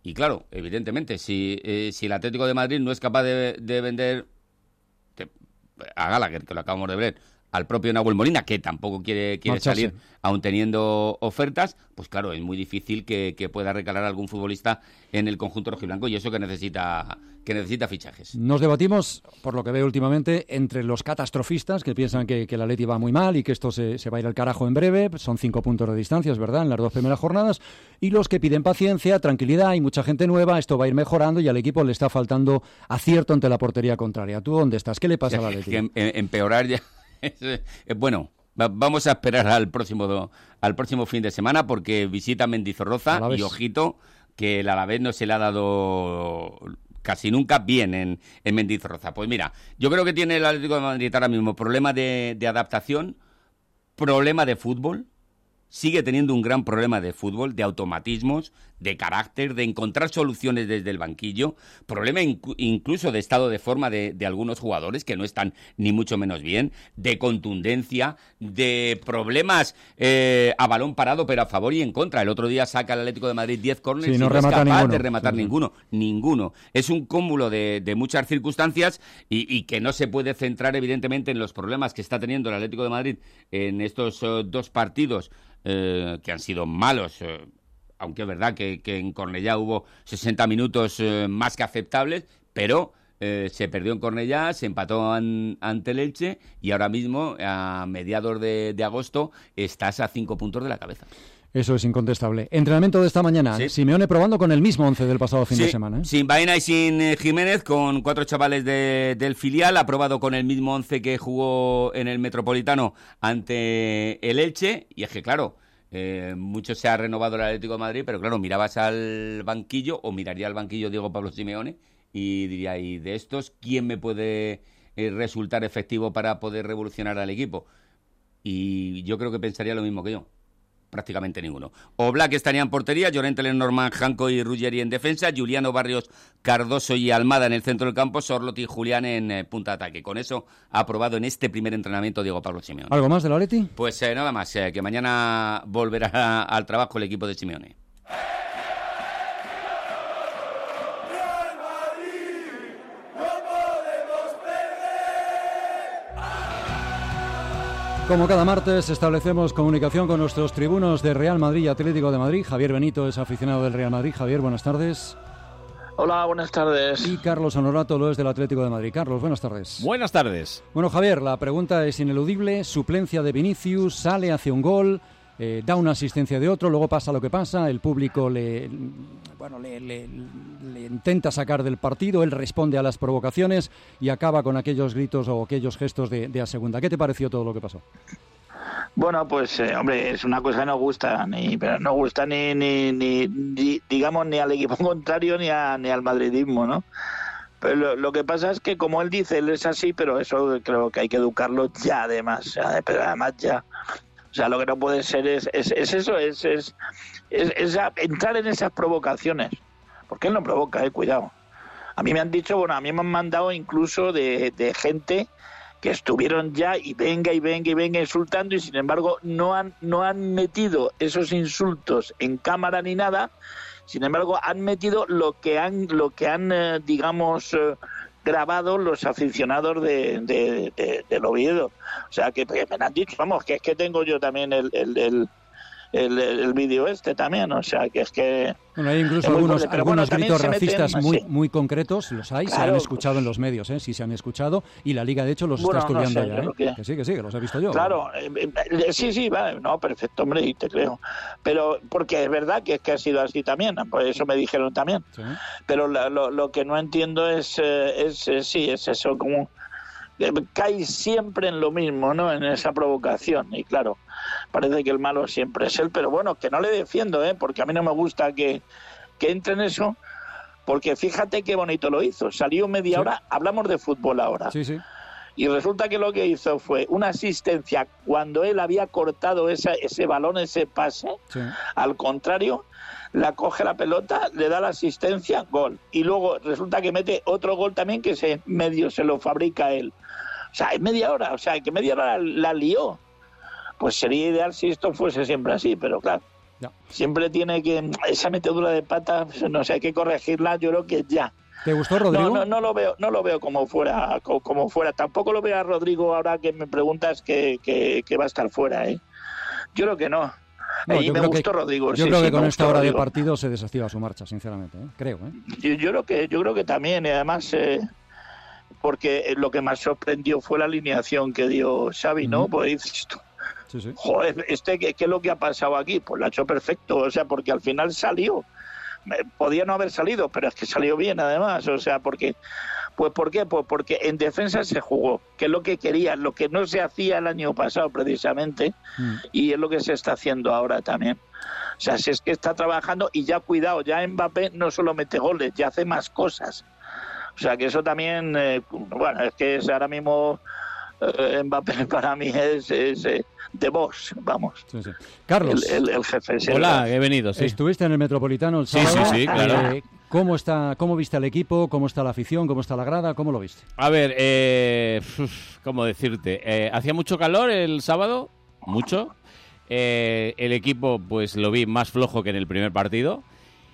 Y claro, evidentemente, si, eh, si el Atlético de Madrid no es capaz de, de vender que, a Gallagher, que lo acabamos de ver, al propio Nahuel Molina, que tampoco quiere, quiere salir aún teniendo ofertas, pues claro, es muy difícil que, que pueda recalar algún futbolista en el conjunto rojiblanco, y eso que necesita que necesita fichajes. Nos debatimos, por lo que veo últimamente, entre los catastrofistas que piensan que, que el Atleti va muy mal y que esto se, se va a ir al carajo en breve, son cinco puntos de distancia, es verdad, en las dos primeras jornadas, y los que piden paciencia, tranquilidad, hay mucha gente nueva, esto va a ir mejorando y al equipo le está faltando acierto ante la portería contraria. ¿Tú dónde estás? ¿Qué le pasa al Atleti? Em, empeorar ya... Bueno, vamos a esperar al próximo al próximo fin de semana, porque visita Mendizorroza y ojito que el Alavés no se le ha dado casi nunca bien en, en Mendizorroza. Pues mira, yo creo que tiene el Atlético de Madrid ahora mismo problema de, de adaptación, problema de fútbol, sigue teniendo un gran problema de fútbol, de automatismos, de carácter, de encontrar soluciones desde el banquillo, problema inc- incluso de estado de forma de, de algunos jugadores que no están ni mucho menos bien, de contundencia, de problemas eh, a balón parado pero a favor y en contra. El otro día saca el Atlético de Madrid diez córneres sí, y no, no es capaz ninguno. de rematar sí, sí. ninguno, ninguno. Es un cúmulo de, de muchas circunstancias y, y que no se puede centrar evidentemente en los problemas que está teniendo el Atlético de Madrid en estos uh, dos partidos Eh, que han sido malos, eh, aunque es verdad que, que en Cornellá hubo sesenta minutos eh, más que aceptables, pero eh, se perdió en Cornellá, se empató an, ante el Elche y ahora mismo, a mediados de, de agosto, estás a cinco puntos de la cabeza. Eso es incontestable. Entrenamiento de esta mañana. Sí. Simeone probando con el mismo once del pasado fin sí, de semana. ¿eh? Sin Baena y sin eh, Jiménez, con cuatro chavales de, del filial, ha probado con el mismo once que jugó en el Metropolitano ante el Elche. Y es que, claro, eh, mucho se ha renovado el Atlético de Madrid, pero claro, mirabas al banquillo, o miraría al banquillo Diego Pablo Simeone, y diría, ¿y de estos quién me puede eh, resultar efectivo para poder revolucionar al equipo? Y yo creo que pensaría lo mismo que yo. Prácticamente ninguno. Oblak estaría en portería, Llorente, Lenormand, Janko y Ruggeri en defensa, Juliano, Barrios, Cardoso y Almada en el centro del campo, Sorloth y Julián en eh, punta de ataque. Con eso ha aprobado en este primer entrenamiento Diego Pablo Simeone. ¿Algo más del Atleti? Pues eh, nada más, eh, que mañana volverá al trabajo el equipo de Simeone. Como cada martes, establecemos comunicación con nuestros tribunos de Real Madrid y Atlético de Madrid. Javier Benito es aficionado del Real Madrid. Javier, buenas tardes. Hola, buenas tardes. Y Carlos Honorato lo es del Atlético de Madrid. Carlos, buenas tardes. Buenas tardes. Bueno, Javier, la pregunta es ineludible. Suplencia de Vinicius, sale, hace un gol, eh, da una asistencia de otro, luego pasa lo que pasa, el público le, bueno, le, le, le intenta sacar del partido, él responde a las provocaciones y acaba con aquellos gritos o aquellos gestos de, de a segunda. ¿Qué te pareció todo lo que pasó? Bueno, pues, eh, hombre, es una cosa que no gusta, ni, pero no gusta ni, ni, ni, ni, digamos, ni al equipo contrario ni, a, ni al madridismo, ¿no? Pero lo, lo que pasa es que, como él dice, él es así, pero eso creo que hay que educarlo ya, además, o sea, pero además ya. O sea, lo que no puede ser es, es, es eso, es, es, es, es entrar en esas provocaciones. Porque él no provoca, eh, cuidado. A mí me han dicho, bueno, a mí me han mandado incluso de, de gente que estuvieron ya y venga y venga y venga insultando y sin embargo no han, no han metido esos insultos en cámara ni nada, sin embargo han metido lo que han, lo que han eh, digamos... Eh, grabado los aficionados de, de, de, del Oviedo. O sea, que, que me han dicho, vamos, que es que tengo yo también el, el, el, el, el vídeo este también, o sea, que es que... Bueno, hay incluso algunos, fuerte, algunos bueno, gritos racistas meten, muy, sí. muy concretos, los hay, claro, se han escuchado pues, en los medios, ¿eh? Sí se han escuchado, y la Liga de hecho los bueno, está estudiando no sé, ya, ¿eh? Que... que sí, que sí, que los he visto yo. Claro, eh, eh, sí, sí, vale, no, perfecto, hombre, y te creo. Pero, porque es verdad que, que ha sido así también, por eso me dijeron también. Sí. Pero la, lo, lo que no entiendo es, eh, es eh, sí, es eso, como... cae siempre en lo mismo, ¿no? En esa provocación, y claro, parece que el malo siempre es él, pero bueno, que no le defiendo, ¿eh? Porque a mí no me gusta que, que entre en eso, porque fíjate qué bonito lo hizo, salió media sí. hora, hablamos de fútbol ahora, sí, sí. y resulta que lo que hizo fue una asistencia cuando él había cortado esa, ese balón, ese pase, sí. al contrario, la coge la pelota, le da la asistencia, gol, y luego resulta que mete otro gol también que se medio se lo fabrica él. O sea, en media hora, o sea, que media hora la, la lió. Pues sería ideal si esto fuese siempre así, pero claro. Ya. Siempre tiene que, esa metedura de pata, no sé, hay que corregirla, yo creo que ya. ¿Te gustó Rodrigo? No, no, no lo veo, no lo veo como fuera, como, como fuera. Tampoco lo veo a Rodrigo ahora que me preguntas que, que, que va a estar fuera, ¿eh? Yo creo que no. No, y yo me creo gustó que, Rodrigo. Yo sí, creo sí, que con me esta gustó hora Rodrigo. de partido se desactiva su marcha, sinceramente, ¿eh? Creo, ¿eh? Yo, yo creo que, yo creo que también, y además, eh, porque lo que más sorprendió fue la alineación que dio Xavi, ¿no? Uh-huh. Pues dices tú, sí, sí. Joder, este, ¿qué, ¿qué es lo que ha pasado aquí? Pues lo ha hecho perfecto, o sea, porque al final salió. Podía no haber salido, pero es que salió bien además, o sea, porque, pues ¿por qué? Pues porque en defensa se jugó, que es lo que quería, lo que no se hacía el año pasado precisamente, mm. y es lo que se está haciendo ahora también. O sea, si es que está trabajando y ya cuidado, ya Mbappé no solo mete goles, ya hace más cosas. O sea, que eso también, eh, bueno, es que es ahora mismo eh, Mbappé para mí es... es eh, de vos, vamos. Sí, sí. Carlos. El, el, el jefe. Sí, Hola, he venido, sí. Estuviste en el Metropolitano el sí, sábado. Sí, sí, claro. Eh, ¿cómo, está, ¿Cómo viste al equipo? ¿Cómo está la afición? ¿Cómo está la grada? ¿Cómo lo viste? A ver, eh, ¿cómo decirte? Eh, ¿Hacía mucho calor el sábado? Mucho. Eh, el equipo, pues lo vi más flojo que en el primer partido.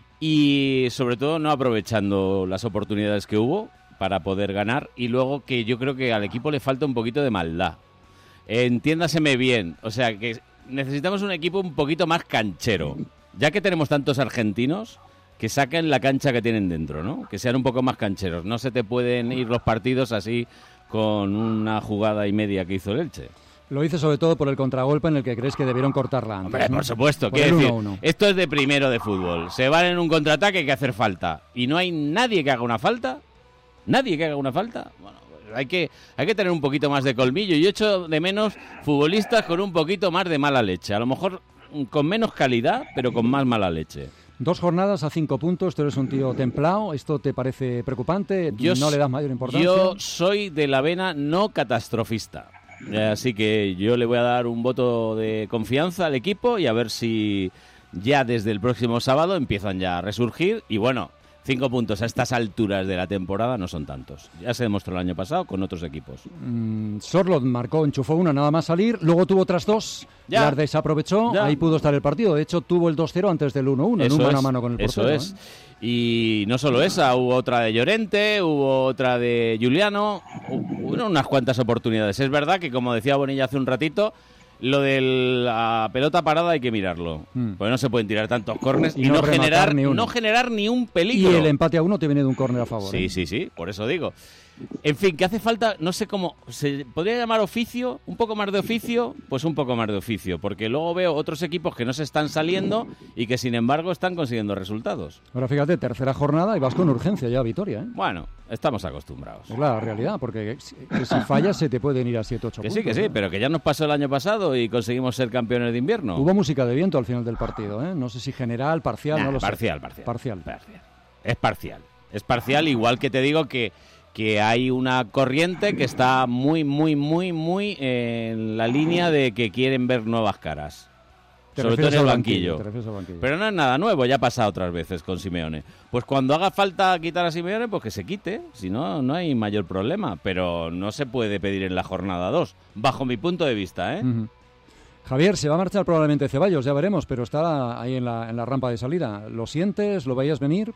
Y sobre todo no aprovechando las oportunidades que hubo para poder ganar. Y luego que yo creo que al equipo le falta un poquito de maldad. Entiéndaseme bien, o sea que necesitamos un equipo un poquito más canchero, ya que tenemos tantos argentinos, que saquen la cancha que tienen dentro, ¿no? Que sean un poco más cancheros, no se te pueden ir los partidos así con una jugada y media que hizo el Elche. Lo hice sobre todo por el contragolpe en el que crees que debieron cortarla antes. Hombre, ¿no? Por supuesto, por quiero decir, uno uno. Esto es de primero de fútbol, se van en un contraataque que hacer falta, y no hay nadie que haga una falta, nadie que haga una falta, bueno, Hay que, hay que tener un poquito más de colmillo. Yo echo de menos futbolistas con un poquito más de mala leche. A lo mejor con menos calidad, pero con más mala leche. Dos jornadas a cinco puntos. Tú eres un tío templado. ¿Esto te parece preocupante? Yo, ¿No le das mayor importancia? Yo soy de la vena no catastrofista. Así que yo le voy a dar un voto de confianza al equipo y a ver si ya desde el próximo sábado empiezan ya a resurgir. Y bueno... Cinco puntos a estas alturas de la temporada no son tantos. Ya se demostró el año pasado con otros equipos. Mm, Sorloth marcó, enchufó una nada más salir, luego tuvo otras dos, ya. las desaprovechó, ya. Ahí pudo estar el partido. De hecho, tuvo el dos cero antes del uno uno, en un mano a mano con el portero. Eso es. ¿eh? Y no solo esa, hubo otra de Llorente, hubo otra de Giuliano, hubo unas cuantas oportunidades. Es verdad que, como decía Bonilla hace un ratito, lo de la pelota parada hay que mirarlo. Mm. Pues no se pueden tirar tantos córners y, y no, no generar ni no generar ni un peligro. Y el empate a uno te viene de un córner a favor. Sí, ¿eh? sí, sí, por eso digo. En fin, que hace falta, no sé cómo, ¿se podría llamar oficio? ¿Un poco más de oficio? Pues un poco más de oficio, porque luego veo otros equipos que no se están saliendo y que sin embargo están consiguiendo resultados. Ahora fíjate, tercera jornada y vas con urgencia ya a Vitoria, ¿eh? Bueno, estamos acostumbrados. Es la realidad, porque que si fallas se te pueden ir a siete ocho que puntos. Que sí, que ¿no? sí, pero que ya nos pasó el año pasado y conseguimos ser campeones de invierno. Hubo música de viento al final del partido, ¿eh? No sé si general, parcial, nah, no lo parcial, sé. Parcial, parcial. Parcial. Es parcial. Es parcial, igual que te digo que que hay una corriente que está muy, muy, muy, muy en la línea de que quieren ver nuevas caras. Sobre todo en el banquillo. banquillo. banquillo. Pero no es nada nuevo, ya ha pasado otras veces con Simeone. Pues cuando haga falta quitar a Simeone, pues que se quite. Si no, no hay mayor problema. Pero no se puede pedir en la jornada dos, bajo mi punto de vista, ¿eh? Uh-huh. Javier, se va a marchar probablemente Ceballos, ya veremos, pero está ahí en la, en la rampa de salida. ¿Lo sientes? ¿Lo veías venir?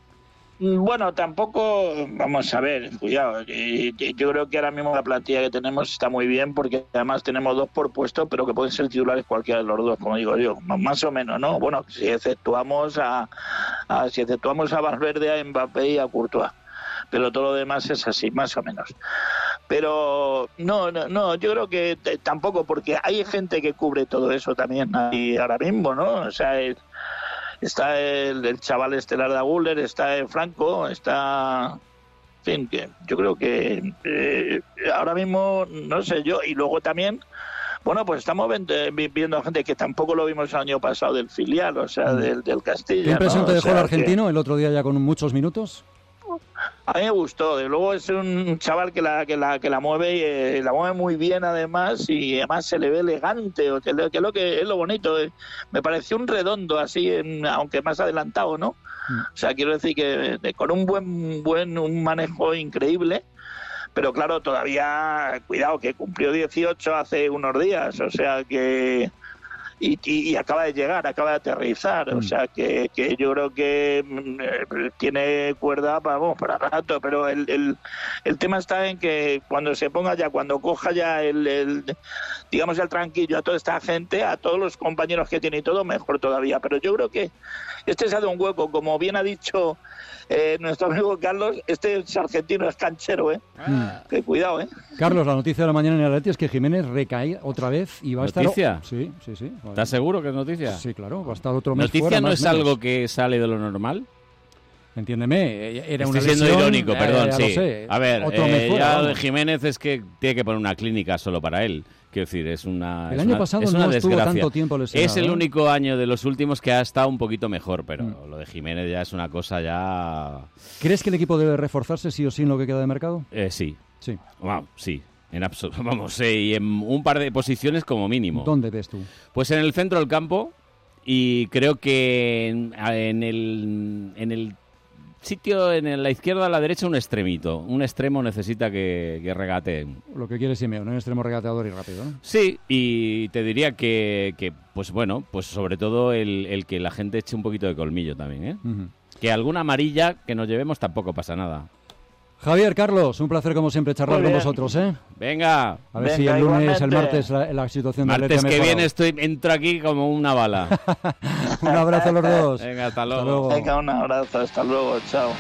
Bueno, tampoco, vamos a ver, cuidado, yo creo que ahora mismo la plantilla que tenemos está muy bien porque además tenemos dos por puesto, pero que pueden ser titulares cualquiera de los dos, como digo yo, más o menos, ¿no? Bueno, si exceptuamos a, a si exceptuamos a Valverde, a Mbappé y a Courtois, pero todo lo demás es así, más o menos. Pero no, no, no, yo creo que t- tampoco, porque hay gente que cubre todo eso también ahí ahora mismo, ¿no? O sea, el, está el, el chaval estelar de Aguller, está el Franco, está... En fin, que yo creo que eh, ahora mismo, no sé yo, y luego también, bueno, pues estamos viendo a gente que tampoco lo vimos el año pasado del filial, o sea, del, del Castilla. ¿Qué impresión ¿no? te dejó o sea, el argentino que... el otro día ya con muchos minutos? A mí me gustó, de luego es un chaval que la que la que la mueve y eh, la mueve muy bien además y además se le ve elegante, o que, que es lo que es lo bonito, eh. Me pareció un redondo así, en, aunque más adelantado, ¿no? Mm. O sea, quiero decir que de, con un buen buen un manejo increíble, pero claro, todavía cuidado que cumplió dieciocho hace unos días, o sea que y, y, y acaba de llegar, acaba de aterrizar, mm. o sea que, que yo creo que eh, tiene cuerda para, vamos, para rato, pero el, el, el tema está en que cuando se ponga ya, cuando coja ya el, el digamos el tranquillo a toda esta gente, a todos los compañeros que tiene y todo, mejor todavía, pero yo creo que este se ha dado un hueco, como bien ha dicho eh, nuestro amigo Carlos, este argentino es canchero, ¿eh? Ah. Que cuidado, ¿eh? Carlos, la noticia de la mañana en el Atleti es que Jiménez recae otra vez y va a estar... ¿Noticia? Sí, sí, sí. ¿Estás seguro que es noticia? Sí, claro, va a estar otro mes ¿Noticia fuera, no más es menos. algo que sale de lo normal? Entiéndeme, era una Estoy siendo lesión, irónico, perdón, eh, ya sí. lo sé. A ver, Otro mes eh, fuera, ya vamos. de Jiménez es que tiene que poner una clínica solo para él. Quiero decir, es una El es año una, pasado es una no estuvo desgracia. tanto tiempo lesionado. Es el ¿eh? único año de los últimos que ha estado un poquito mejor, pero mm. lo de Jiménez ya es una cosa ya... ¿Crees que el equipo debe reforzarse sí o sí en lo que queda de mercado? Eh, sí. Sí. Wow, sí. En absoluto, vamos, eh, y en un par de posiciones como mínimo. ¿Dónde ves tú? Pues en el centro del campo y creo que en, en el en el sitio, en la izquierda a la derecha, un extremito. Un extremo necesita que, que regate. Lo que quiere Simeone, un extremo regateador y rápido, ¿no? Sí, y te diría que, que pues bueno, pues sobre todo el, el que la gente eche un poquito de colmillo también, ¿eh? Uh-huh. Que alguna amarilla que nos llevemos tampoco pasa nada. Javier, Carlos, un placer como siempre charlar con vosotros, ¿eh? Venga. A ver Venga, si el lunes, igualmente. el martes, la, la situación de Martes que viene estoy entro aquí como una bala. Un abrazo a los dos. Venga, hasta luego. Hasta luego. Venga, un abrazo, hasta luego, chao.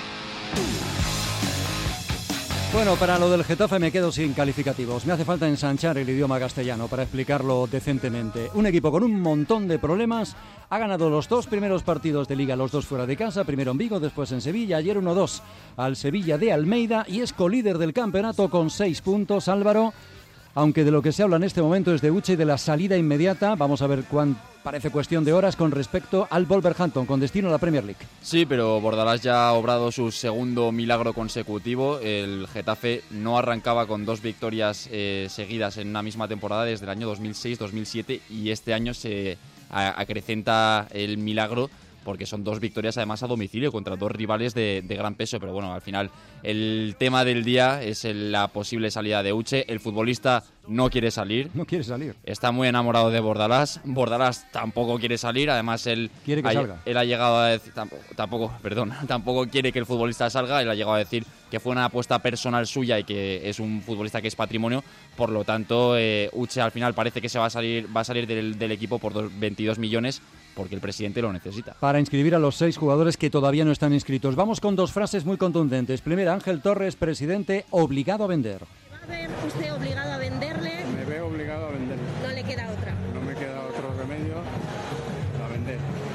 Bueno, para lo del Getafe me quedo sin calificativos. Me hace falta ensanchar el idioma castellano para explicarlo decentemente. Un equipo con un montón de problemas ha ganado los dos primeros partidos de Liga, los dos fuera de casa, primero en Vigo, después en Sevilla, ayer uno dos al Sevilla de Almeida y es colíder del campeonato con seis puntos, Álvaro. Aunque de lo que se habla en este momento es de Uche y de la salida inmediata. Vamos a ver cuán parece cuestión de horas con respecto al Wolverhampton, con destino a la Premier League. Sí, pero Bordalás ya ha obrado su segundo milagro consecutivo. El Getafe no arrancaba con dos victorias eh, seguidas en una misma temporada desde el año dos mil seis dos mil siete y este año se a- acrecenta el milagro porque son dos victorias además a domicilio contra dos rivales de, de gran peso, pero bueno, al final el tema del día es el, la posible salida de Uche. El futbolista no quiere salir. No quiere salir. Está muy enamorado de Bordalás. Bordalás tampoco quiere salir, además él quiere que ha, salga. Él ha llegado a decir, tampoco, tampoco, perdón, tampoco quiere que el futbolista salga, él ha llegado a decir que fue una apuesta personal suya y que es un futbolista que es patrimonio, por lo tanto eh, Uche al final parece que se va a salir va a salir del, del equipo por dos, veintidós millones porque el presidente lo necesita. Para inscribir a los seis jugadores que todavía no están inscritos. Vamos con dos frases muy contundentes. Primera, Ángel Torres, presidente, obligado a vender. ¿Va a ver usted obligado a venderle? Me veo obligado a venderle. No le queda otra. No me queda otro remedio a vender.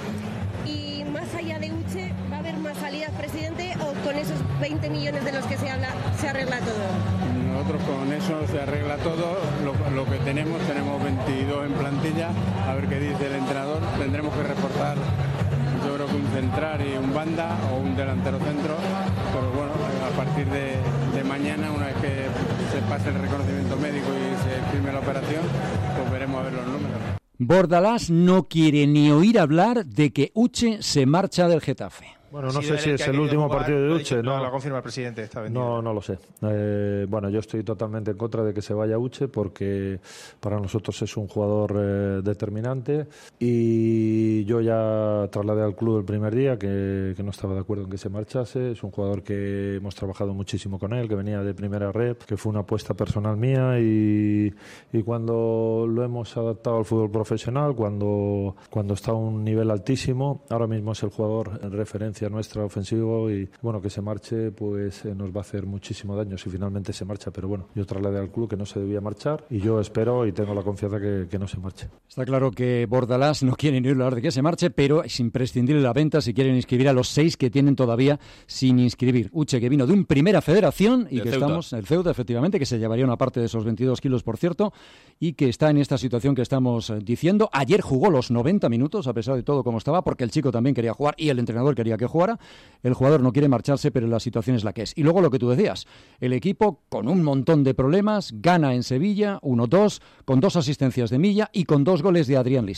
Y más allá de Uche, ¿va a haber más salidas, presidente, o con esos veinte millones de los que se habla se arregla todo? Nosotros con eso se arregla todo. Lo, lo que tenemos, tenemos veintidós en plantilla. A ver qué dice el entrenador. Tendremos que reforzar, yo creo que un central y un banda o un delantero centro. Pero bueno, a partir de, de mañana, una vez que se pase el reconocimiento médico y se firme la operación, pues veremos a ver los números. Bordalás no quiere ni oír hablar de que Uche se marcha del Getafe. Bueno, no sí, sé si es el último jugar, partido de Uche. No, lo confirma el presidente. Está no, no lo sé. Eh, bueno, yo estoy totalmente en contra de que se vaya Uche porque para nosotros es un jugador eh, determinante y yo ya trasladé al club el primer día que, que no estaba de acuerdo en que se marchase. Es un jugador que hemos trabajado muchísimo con él, que venía de primera rep, que fue una apuesta personal mía y, y cuando lo hemos adaptado al fútbol profesional, cuando, cuando está a un nivel altísimo, ahora mismo es el jugador en referencia nuestra ofensivo y bueno, que se marche pues eh, nos va a hacer muchísimo daño si finalmente se marcha, pero bueno, yo trasladé al club que no se debía marchar y yo espero y tengo la confianza que, que no se marche. Está claro que Bordalás no quiere ni hablar de que se marche, pero es imprescindible la venta si quieren inscribir a los seis que tienen todavía sin inscribir. Uche, que vino de un Primera Federación y el que Ceuta. estamos, el Ceuta efectivamente, que se llevaría una parte de esos veintidós kilos, por cierto, y que está en esta situación que estamos diciendo. Ayer jugó los noventa minutos, a pesar de todo como estaba, porque el chico también quería jugar y el entrenador quería que jugara. El jugador no quiere marcharse, pero la situación es la que es. Y luego lo que tú decías, el equipo con un montón de problemas, gana en Sevilla, uno dos, con dos asistencias de Milla y con dos goles de Adrián Liso.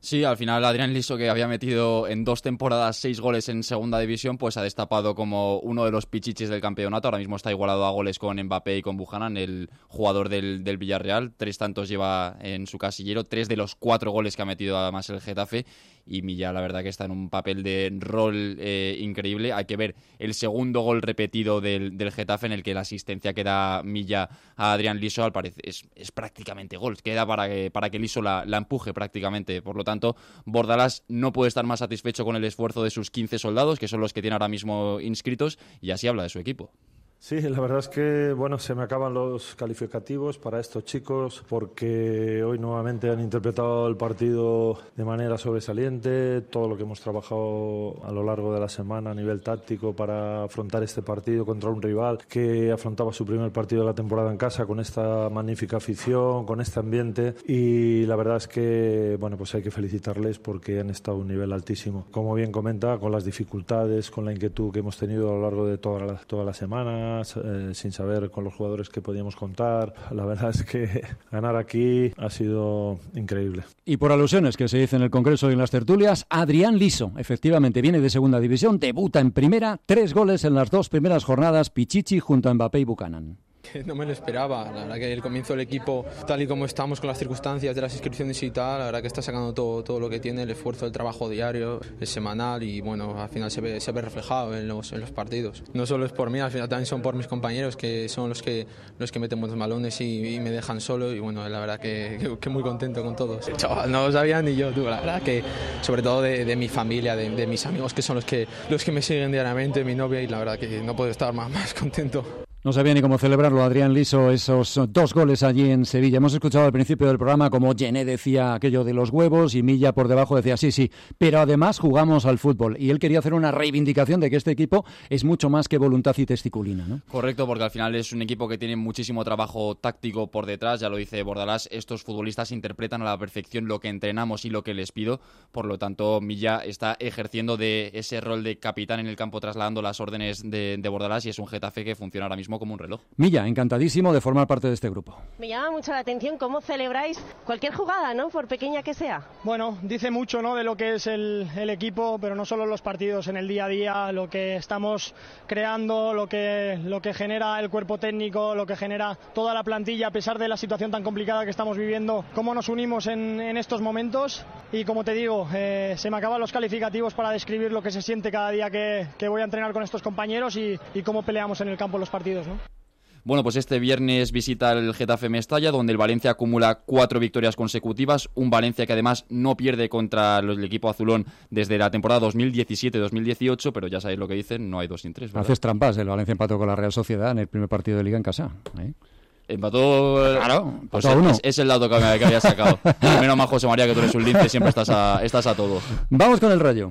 Sí, al final Adrián Liso, que había metido en dos temporadas seis goles en segunda división, pues ha destapado como uno de los pichichis del campeonato. Ahora mismo está igualado a goles con Mbappé y con Buchanan, el jugador del, del Villarreal. Tres tantos lleva en su casillero, tres de los cuatro goles que ha metido además el Getafe. Y Milla, la verdad que está en un papel de rol eh, increíble. Hay que ver el segundo gol repetido del, del Getafe, en el que la asistencia que da Milla a Adrián Liso al parecer es, es prácticamente gol. Queda para que, para que Liso la, la empuje prácticamente. Por lo tanto, Bordalás no puede estar más satisfecho con el esfuerzo de sus quince soldados, que son los que tiene ahora mismo inscritos, y así habla de su equipo. Sí, la verdad es que bueno, se me acaban los calificativos para estos chicos, porque hoy nuevamente han interpretado el partido de manera sobresaliente, todo lo que hemos trabajado a lo largo de la semana a nivel táctico para afrontar este partido contra un rival que afrontaba su primer partido de la temporada en casa con esta magnífica afición, con este ambiente, y la verdad es que bueno, pues hay que felicitarles porque han estado a un nivel altísimo. Como bien comenta, con las dificultades, con la inquietud que hemos tenido a lo largo de toda la, toda la semana, Eh, sin saber con los jugadores que podíamos contar. La verdad es que ganar aquí ha sido increíble. Y por alusiones que se dice en el Congreso y en las tertulias, Adrián Liso, efectivamente viene de segunda división, debuta en primera, tres goles en las dos primeras jornadas, Pichichi junto a Mbappé y Buchanan. No me lo esperaba, la verdad que el comienzo del equipo, tal y como estamos con las circunstancias de las inscripciones y tal, la verdad que está sacando todo, todo lo que tiene, el esfuerzo, el trabajo diario, el semanal, y bueno, al final se ve, se ve reflejado en los, en los partidos. No solo es por mí, al final también son por mis compañeros, que son los que, los que meten buenos balones y, y me dejan solo, y bueno, la verdad que, que, que muy contento con todos. Chaval, no lo sabía ni yo, tú, la verdad que sobre todo de, de mi familia, de, de mis amigos, que son los que, los que me siguen diariamente, mi novia, y la verdad que no puedo estar más, más contento. No sabía ni cómo celebrarlo Adrián Liso, esos dos goles allí en Sevilla. Hemos escuchado al principio del programa como Gené decía aquello de los huevos y Milla por debajo decía sí, sí, pero además jugamos al fútbol. Y él quería hacer una reivindicación de que este equipo es mucho más que voluntad y testiculina, ¿no? Correcto, porque al final es un equipo que tiene muchísimo trabajo táctico por detrás, ya lo dice Bordalás, estos futbolistas interpretan a la perfección lo que entrenamos y lo que les pido, por lo tanto Milla está ejerciendo de ese rol de capitán en el campo, trasladando las órdenes de, de Bordalás, y es un Getafe que funciona ahora mismo como un reloj. Milla, encantadísimo de formar parte de este grupo. Me llama mucho la atención cómo celebráis cualquier jugada, ¿no? Por pequeña que sea. Bueno, dice mucho, ¿no?, de lo que es el, el equipo, pero no solo los partidos, en el día a día, lo que estamos creando, lo que, lo que genera el cuerpo técnico, lo que genera toda la plantilla, a pesar de la situación tan complicada que estamos viviendo, cómo nos unimos en, en estos momentos. Y como te digo, eh, se me acaban los calificativos para describir lo que se siente cada día que, que voy a entrenar con estos compañeros y, y cómo peleamos en el campo los partidos, ¿no? Bueno, pues este viernes visita el Getafe Mestalla, donde el Valencia acumula cuatro victorias consecutivas. Un Valencia que además no pierde contra el equipo azulón desde la temporada dos mil diecisiete dos mil dieciocho, pero ya sabéis lo que dicen, no hay dos sin tres, ¿verdad? Haces trampas, el Valencia empató con la Real Sociedad en el primer partido de Liga en casa, ¿eh? Empató... Claro, pues empató es, es el dato que, que había sacado. Menos mal, José María, que tú eres un lince, siempre estás a, estás a todo. Vamos con el Rayo.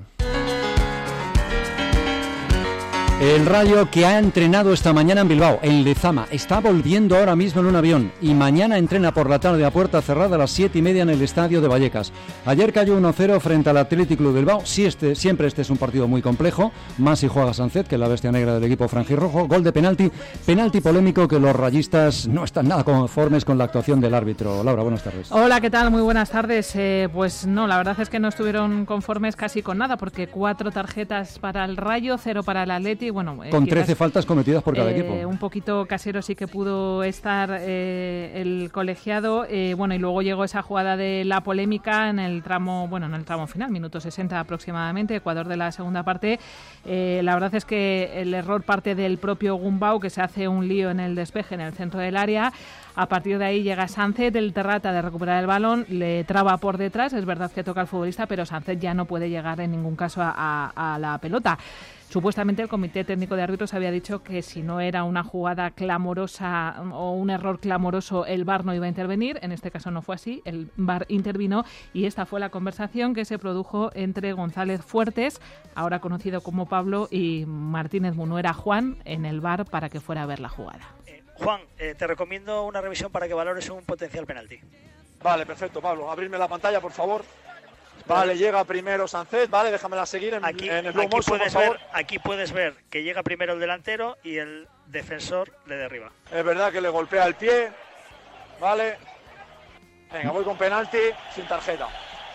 El Rayo, que ha entrenado esta mañana en Bilbao, en Lezama, está volviendo ahora mismo en un avión y mañana entrena por la tarde a puerta cerrada a las siete y media en el estadio de Vallecas. Ayer cayó uno cero frente al Athletic Club Bilbao. Sí, este, siempre este es un partido muy complejo, más si juega Sánchez, que es la bestia negra del equipo franjirrojo. Gol de penalti, penalti polémico que los rayistas no están nada conformes con la actuación del árbitro. Laura, buenas tardes. Hola, ¿qué tal? Muy buenas tardes. Eh, pues no, la verdad es que no estuvieron conformes casi con nada, porque cuatro tarjetas para el Rayo, cero para el Athletic. Bueno, eh, con quizás, trece faltas cometidas por cada eh, equipo. Un poquito casero sí que pudo estar eh, el colegiado. Eh, bueno, y luego llegó esa jugada de la polémica en el tramo, bueno, en el tramo final, minuto sesenta aproximadamente, Ecuador de la segunda parte. Eh, la verdad es que el error parte del propio Gumbau, que se hace un lío en el despeje en el centro del área. A partir de ahí llega Sánchez, el trata de recuperar el balón, le traba por detrás, es verdad que toca al futbolista, pero Sánchez ya no puede llegar en ningún caso a, a, a la pelota. Supuestamente el Comité Técnico de Árbitros había dicho que si no era una jugada clamorosa o un error clamoroso, el V A R no iba a intervenir. En este caso no fue así, el V A R intervino y esta fue la conversación que se produjo entre González Fuertes, ahora conocido como Pablo, y Martínez Munuera Juan en el V A R para que fuera a ver la jugada. Eh, Juan, eh, te recomiendo una revisión para que valores un potencial penalti. Vale, perfecto, Pablo. Abrirme la pantalla, por favor. Vale, llega primero Sánchez, vale, déjamela seguir en, aquí, en el slow aquí motion, puedes por favor. ver, aquí puedes ver que llega primero el delantero y el defensor le derriba. Es verdad que le golpea el pie, vale. Venga, voy con penalti, sin tarjeta.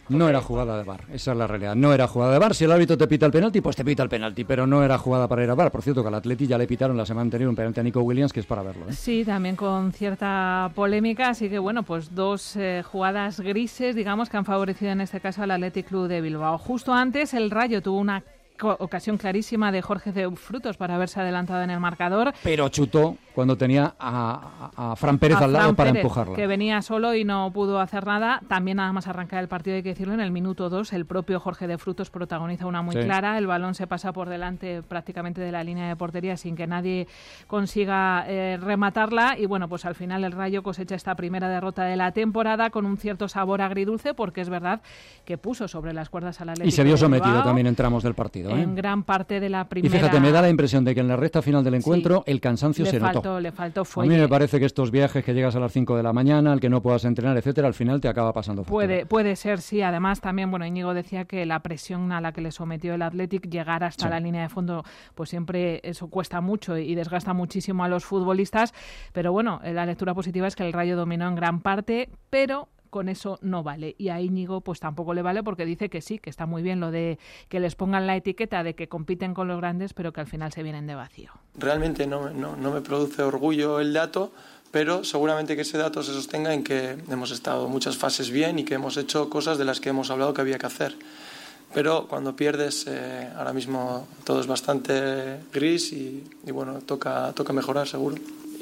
No era jugada de V A R, esa es la realidad. No era jugada de V A R. Si el árbitro te pita el penalti, pues te pita el penalti, pero no era jugada para ir a V A R. Por cierto, que al Atleti ya le pitaron la semana anterior un penalti a Nico Williams, que es para verlo, ¿eh? Sí, también con cierta polémica, así que bueno, pues dos eh, jugadas grises, digamos, que han favorecido en este caso al Athletic Club de Bilbao. Justo antes, el Rayo tuvo una ocasión clarísima de Jorge de Frutos para haberse adelantado en el marcador. Pero chutó cuando tenía a, a, a Fran Pérez a al lado Fran para Pérez, empujarla. Que venía solo y no pudo hacer nada. También nada más arrancar el partido, hay que decirlo, en el minuto dos, el propio Jorge de Frutos protagoniza una muy sí. clara. El balón se pasa por delante prácticamente de la línea de portería sin que nadie consiga eh, rematarla. Y bueno, pues al final el Rayo cosecha esta primera derrota de la temporada con un cierto sabor agridulce, porque es verdad que puso sobre las cuerdas al Atlético. Y se vio sometido Bilbao, también en tramos del partido. En gran parte de la primera... Y fíjate, me da la impresión de que en la recta final del encuentro sí, el cansancio le se faltó, notó. Le faltó fuelle. A mí me parece que estos viajes que llegas a las cinco de la mañana, el que no puedas entrenar, etcétera, al final te acaba pasando factura. Puede, puede ser, sí. Además, también, bueno, Íñigo decía que la presión a la que le sometió el Athletic, llegar hasta sí. la línea de fondo, pues siempre eso cuesta mucho y desgasta muchísimo a los futbolistas. Pero bueno, la lectura positiva es que el Rayo dominó en gran parte, pero... con eso no vale. Y a Íñigo pues tampoco le vale, porque dice que sí, que está muy bien lo de que les pongan la etiqueta de que compiten con los grandes, pero que al final se vienen de vacío. Realmente no, no, no me produce orgullo el dato, pero seguramente que ese dato se sostenga en que hemos estado muchas fases bien y que hemos hecho cosas de las que hemos hablado que había que hacer. Pero cuando pierdes, eh, ahora mismo todo es bastante gris y, y bueno, toca, toca mejorar seguro.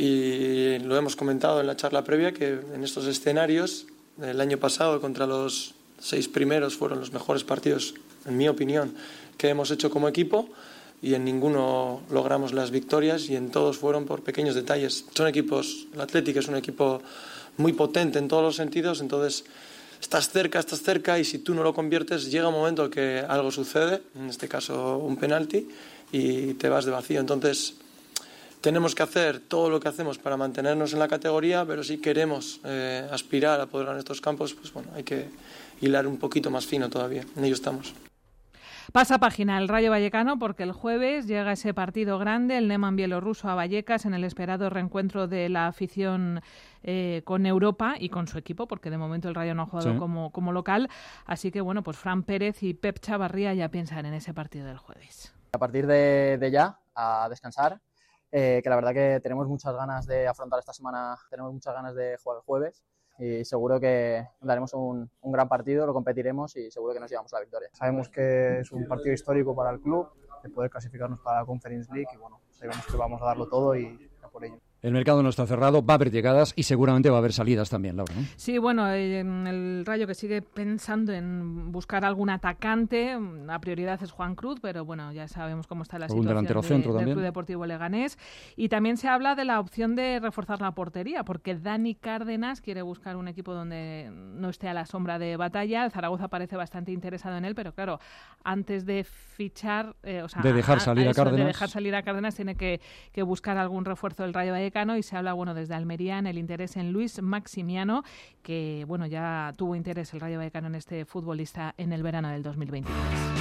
Y lo hemos comentado en la charla previa, que en estos escenarios el año pasado contra los seis primeros fueron los mejores partidos, en mi opinión, que hemos hecho como equipo, y en ninguno logramos las victorias y en todos fueron por pequeños detalles. Son equipos, el Atlético es un equipo muy potente en todos los sentidos, entonces estás cerca, estás cerca y si tú no lo conviertes llega un momento que algo sucede, en este caso un penalti, y te vas de vacío. Entonces tenemos que hacer todo lo que hacemos para mantenernos en la categoría, pero si queremos eh, aspirar a poder ganar estos campos, pues bueno, hay que hilar un poquito más fino todavía. En ello estamos. Pasa página el Rayo Vallecano, porque el jueves llega ese partido grande, el Neman bielorruso a Vallecas, en el esperado reencuentro de la afición eh, con Europa y con su equipo, porque de momento el Rayo no ha jugado sí. como, como local. Así que bueno, pues Fran Pérez y Pep Chavarría ya piensan en ese partido del jueves. A partir de, de ya, a descansar. Eh, que la verdad que tenemos muchas ganas de afrontar esta semana, tenemos muchas ganas de jugar el jueves y seguro que daremos un, un gran partido, lo competiremos y seguro que nos llevamos la victoria. Sabemos que es un partido histórico para el club, de poder clasificarnos para la Conference League y bueno, sabemos que vamos a darlo todo y a por ello. El mercado no está cerrado, va a haber llegadas y seguramente va a haber salidas también, Laura, ¿no? Sí, bueno, el Rayo que sigue pensando en buscar algún atacante, la prioridad es Juan Cruz, pero bueno, ya sabemos cómo está la ¿Algún situación delantero de, centro del también? Club Deportivo Leganés. Y también se habla de la opción de reforzar la portería, porque Dani Cárdenas quiere buscar un equipo donde no esté a la sombra de Batalla. El Zaragoza parece bastante interesado en él, pero claro, antes de fichar, eh, o sea, de dejar salir a, a, eso, a Cárdenas, de dejar salir a Cárdenas tiene que, que buscar algún refuerzo del Rayo Vallecano, y se habla, bueno, desde Almería en el interés en Luis Maximiano, que bueno, ya tuvo interés el Rayo Vallecano en este futbolista en el verano del dos mil veintitrés.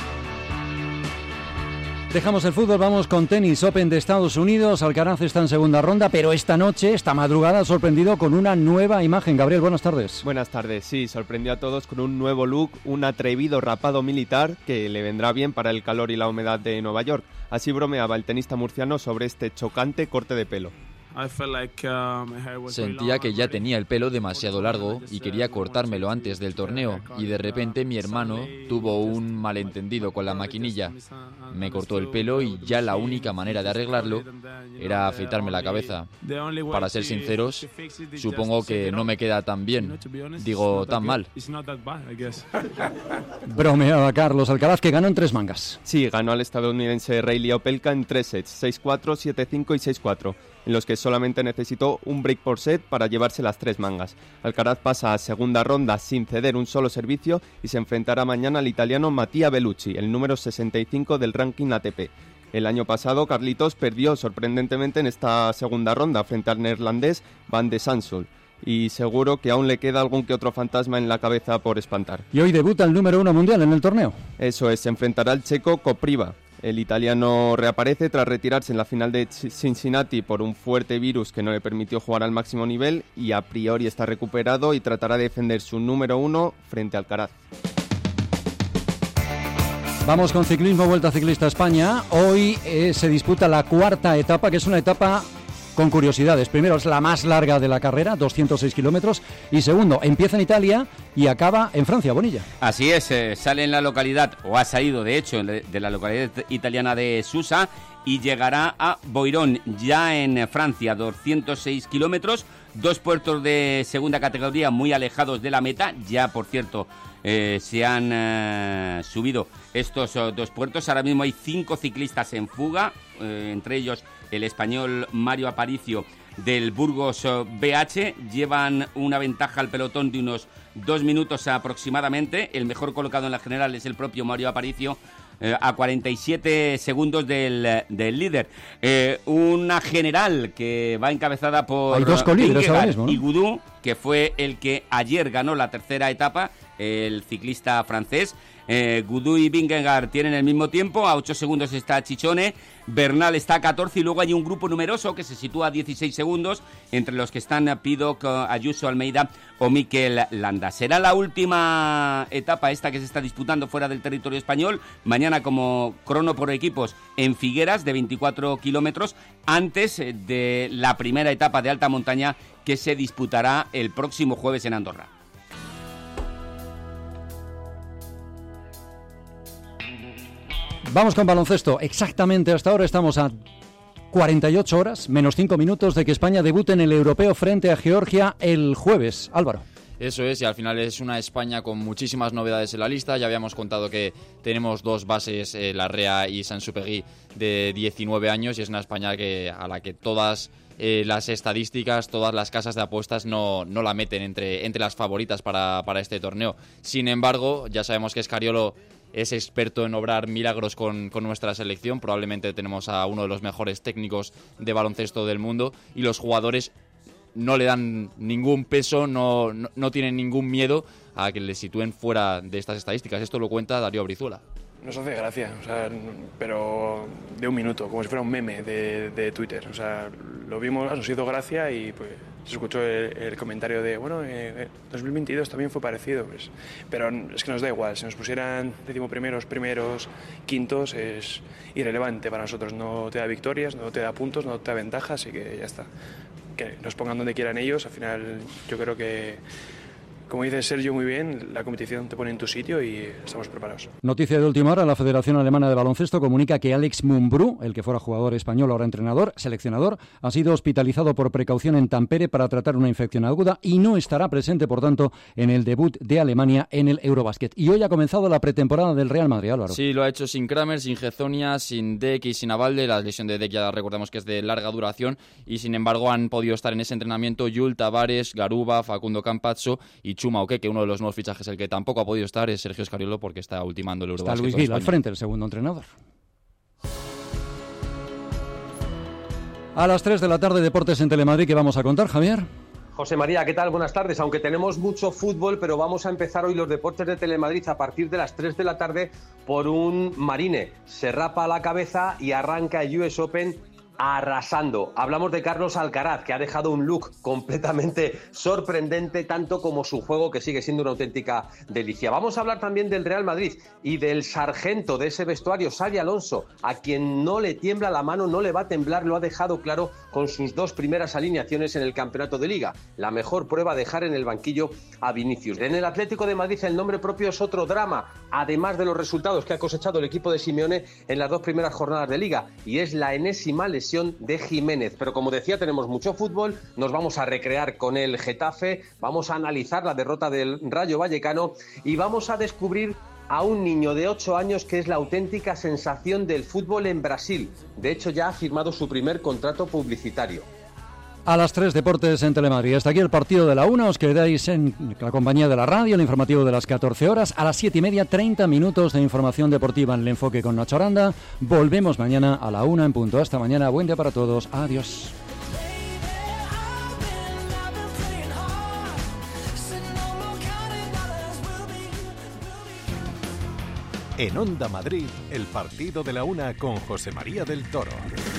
Dejamos el fútbol, vamos con tenis. Open de Estados Unidos. Alcaraz está en segunda ronda, pero esta noche, esta madrugada, ha sorprendido con una nueva imagen. Gabriel, buenas tardes. Buenas tardes, sí, sorprendió a todos con un nuevo look, un atrevido rapado militar que le vendrá bien para el calor y la humedad de Nueva York. Así bromeaba el tenista murciano sobre este chocante corte de pelo. Sentía que ya tenía el pelo demasiado largo y quería cortármelo antes del torneo, y de repente mi hermano tuvo un malentendido con la maquinilla. Me cortó el pelo y ya la única manera de arreglarlo era afeitarme la cabeza. Para ser sinceros, supongo que no me queda tan bien, digo tan mal. Bromeaba Carlos Alcaraz, que ganó en tres mangas. Sí, ganó al estadounidense Reilly Opelka en tres sets, seis cuatro, siete cinco y seis cuatro, en los que solamente necesitó un break por set para llevarse las tres mangas. Alcaraz pasa a segunda ronda sin ceder un solo servicio y se enfrentará mañana al italiano Mattia Bellucci, el número sesenta y cinco del ranking A T P. El año pasado Carlitos perdió sorprendentemente en esta segunda ronda frente al neerlandés Van de Sansol, y seguro que aún le queda algún que otro fantasma en la cabeza por espantar. Y hoy debuta el número uno mundial en el torneo. Eso es, se enfrentará al checo Kopriva. El italiano reaparece tras retirarse en la final de Cincinnati por un fuerte virus que no le permitió jugar al máximo nivel, y a priori está recuperado y tratará de defender su número uno frente al Alcaraz. Vamos con ciclismo, Vuelta Ciclista España. Hoy eh, se disputa la cuarta etapa, que es una etapa con curiosidades. Primero, es la más larga de la carrera, doscientos seis kilómetros. Y segundo, empieza en Italia y acaba en Francia, Bonilla. Así es, eh, sale en la localidad, o ha salido de hecho, de, de la localidad italiana de Susa y llegará a Boirón, ya en Francia, doscientos seis kilómetros. Dos puertos de segunda categoría muy alejados de la meta. Ya, por cierto, eh, se han eh, subido estos oh, dos puertos. Ahora mismo hay cinco ciclistas en fuga, eh, entre ellos el español Mario Aparicio del Burgos B H. Llevan una ventaja al pelotón de unos dos minutos aproximadamente. El mejor colocado en la general es el propio Mario Aparicio, eh, a cuarenta y siete segundos del, del líder. Eh, una general que va encabezada por Hay dos colíderes ahora mismo, ¿no? y Gudú, que fue el que ayer ganó la tercera etapa, el ciclista francés. Eh, Gudú y Vingegaard tienen el mismo tiempo, a ocho segundos está Chichone, Bernal está a catorce y luego hay un grupo numeroso que se sitúa a dieciséis segundos, entre los que están Pidcock, Ayuso, Almeida o Mikel Landa. Será la última etapa esta que se está disputando fuera del territorio español, mañana como crono por equipos en Figueras de veinticuatro kilómetros, antes de la primera etapa de alta montaña que se disputará el próximo jueves en Andorra. Vamos con baloncesto. Exactamente hasta ahora estamos a cuarenta y ocho horas, menos cinco minutos de que España debute en el europeo frente a Georgia el jueves. Álvaro. Eso es, y al final es una España con muchísimas novedades en la lista. Ya habíamos contado que tenemos dos bases, eh, Larrea y Sansupegui, de diecinueve años, y es una España que a la que todas eh, las estadísticas, todas las casas de apuestas no, no la meten entre, entre las favoritas para, para este torneo. Sin embargo, ya sabemos que Scariolo es experto en obrar milagros con, con nuestra selección. Probablemente tenemos a uno de los mejores técnicos de baloncesto del mundo y los jugadores no le dan ningún peso, no, no, no tienen ningún miedo a que le sitúen fuera de estas estadísticas. Esto lo cuenta Darío Brizuela. Nos hace gracia, o sea, pero de un minuto, como si fuera un meme de, de Twitter. O sea, lo vimos, nos hizo gracia y pues se escuchó el, el comentario de, bueno, eh, dos mil veintidós también fue parecido, pues, pero es que nos da igual. Si nos pusieran decimoprimeros, primeros, quintos, es irrelevante para nosotros. No te da victorias, no te da puntos, no te da ventajas, así que ya está. Que nos pongan donde quieran ellos. Al final yo creo que, como dice Sergio muy bien, la competición te pone en tu sitio y estamos preparados. Noticia de última hora, la Federación Alemana de Baloncesto comunica que Alex Mumbrú, el que fuera jugador español, ahora entrenador, seleccionador, ha sido hospitalizado por precaución en Tampere para tratar una infección aguda y no estará presente, por tanto, en el debut de Alemania en el Eurobasket. Y hoy ha comenzado la pretemporada del Real Madrid, Álvaro. Sí, lo ha hecho sin Kramer, sin Gezonia, sin Dek y sin Abalde. La lesión de Dek ya recordamos que es de larga duración y, sin embargo, han podido estar en ese entrenamiento Yul, Tavares, Garuba, Facundo Campazzo y Chuma Oque, que uno de los nuevos fichajes, el que tampoco ha podido estar, es Sergio Scariolo, porque está ultimando el Eurobasket. Está Luis Gil al frente, el segundo entrenador. A las tres de la tarde, Deportes en Telemadrid, ¿qué vamos a contar, Javier? José María, ¿qué tal? Buenas tardes. Aunque tenemos mucho fútbol, pero vamos a empezar hoy los deportes de Telemadrid a partir de las tres de la tarde por un Marine. Se rapa la cabeza y arranca el U S Open arrasando. Hablamos de Carlos Alcaraz, que ha dejado un look completamente sorprendente, tanto como su juego, que sigue siendo una auténtica delicia. Vamos a hablar también del Real Madrid y del sargento de ese vestuario, Xabi Alonso, a quien no le tiembla la mano, no le va a temblar, lo ha dejado claro con sus dos primeras alineaciones en el Campeonato de Liga. La mejor prueba, dejar en el banquillo a Vinicius. En el Atlético de Madrid el nombre propio es otro drama, además de los resultados que ha cosechado el equipo de Simeone en las dos primeras jornadas de Liga, y es la enésima lesión de Jiménez. Pero como decía, tenemos mucho fútbol, nos vamos a recrear con el Getafe, vamos a analizar la derrota del Rayo Vallecano y vamos a descubrir a un niño de ocho años que es la auténtica sensación del fútbol en Brasil. De hecho, ya ha firmado su primer contrato publicitario. A las tres, Deportes en Telemadrid. Hasta aquí el partido de la una. Os quedáis en la compañía de la radio, el informativo de las catorce horas. A las siete y media, treinta minutos de información deportiva en el enfoque con Nacho Aranda. Volvemos mañana a la una en punto. Hasta mañana. Buen día para todos. Adiós. En Onda Madrid, el partido de la una con José María del Toro.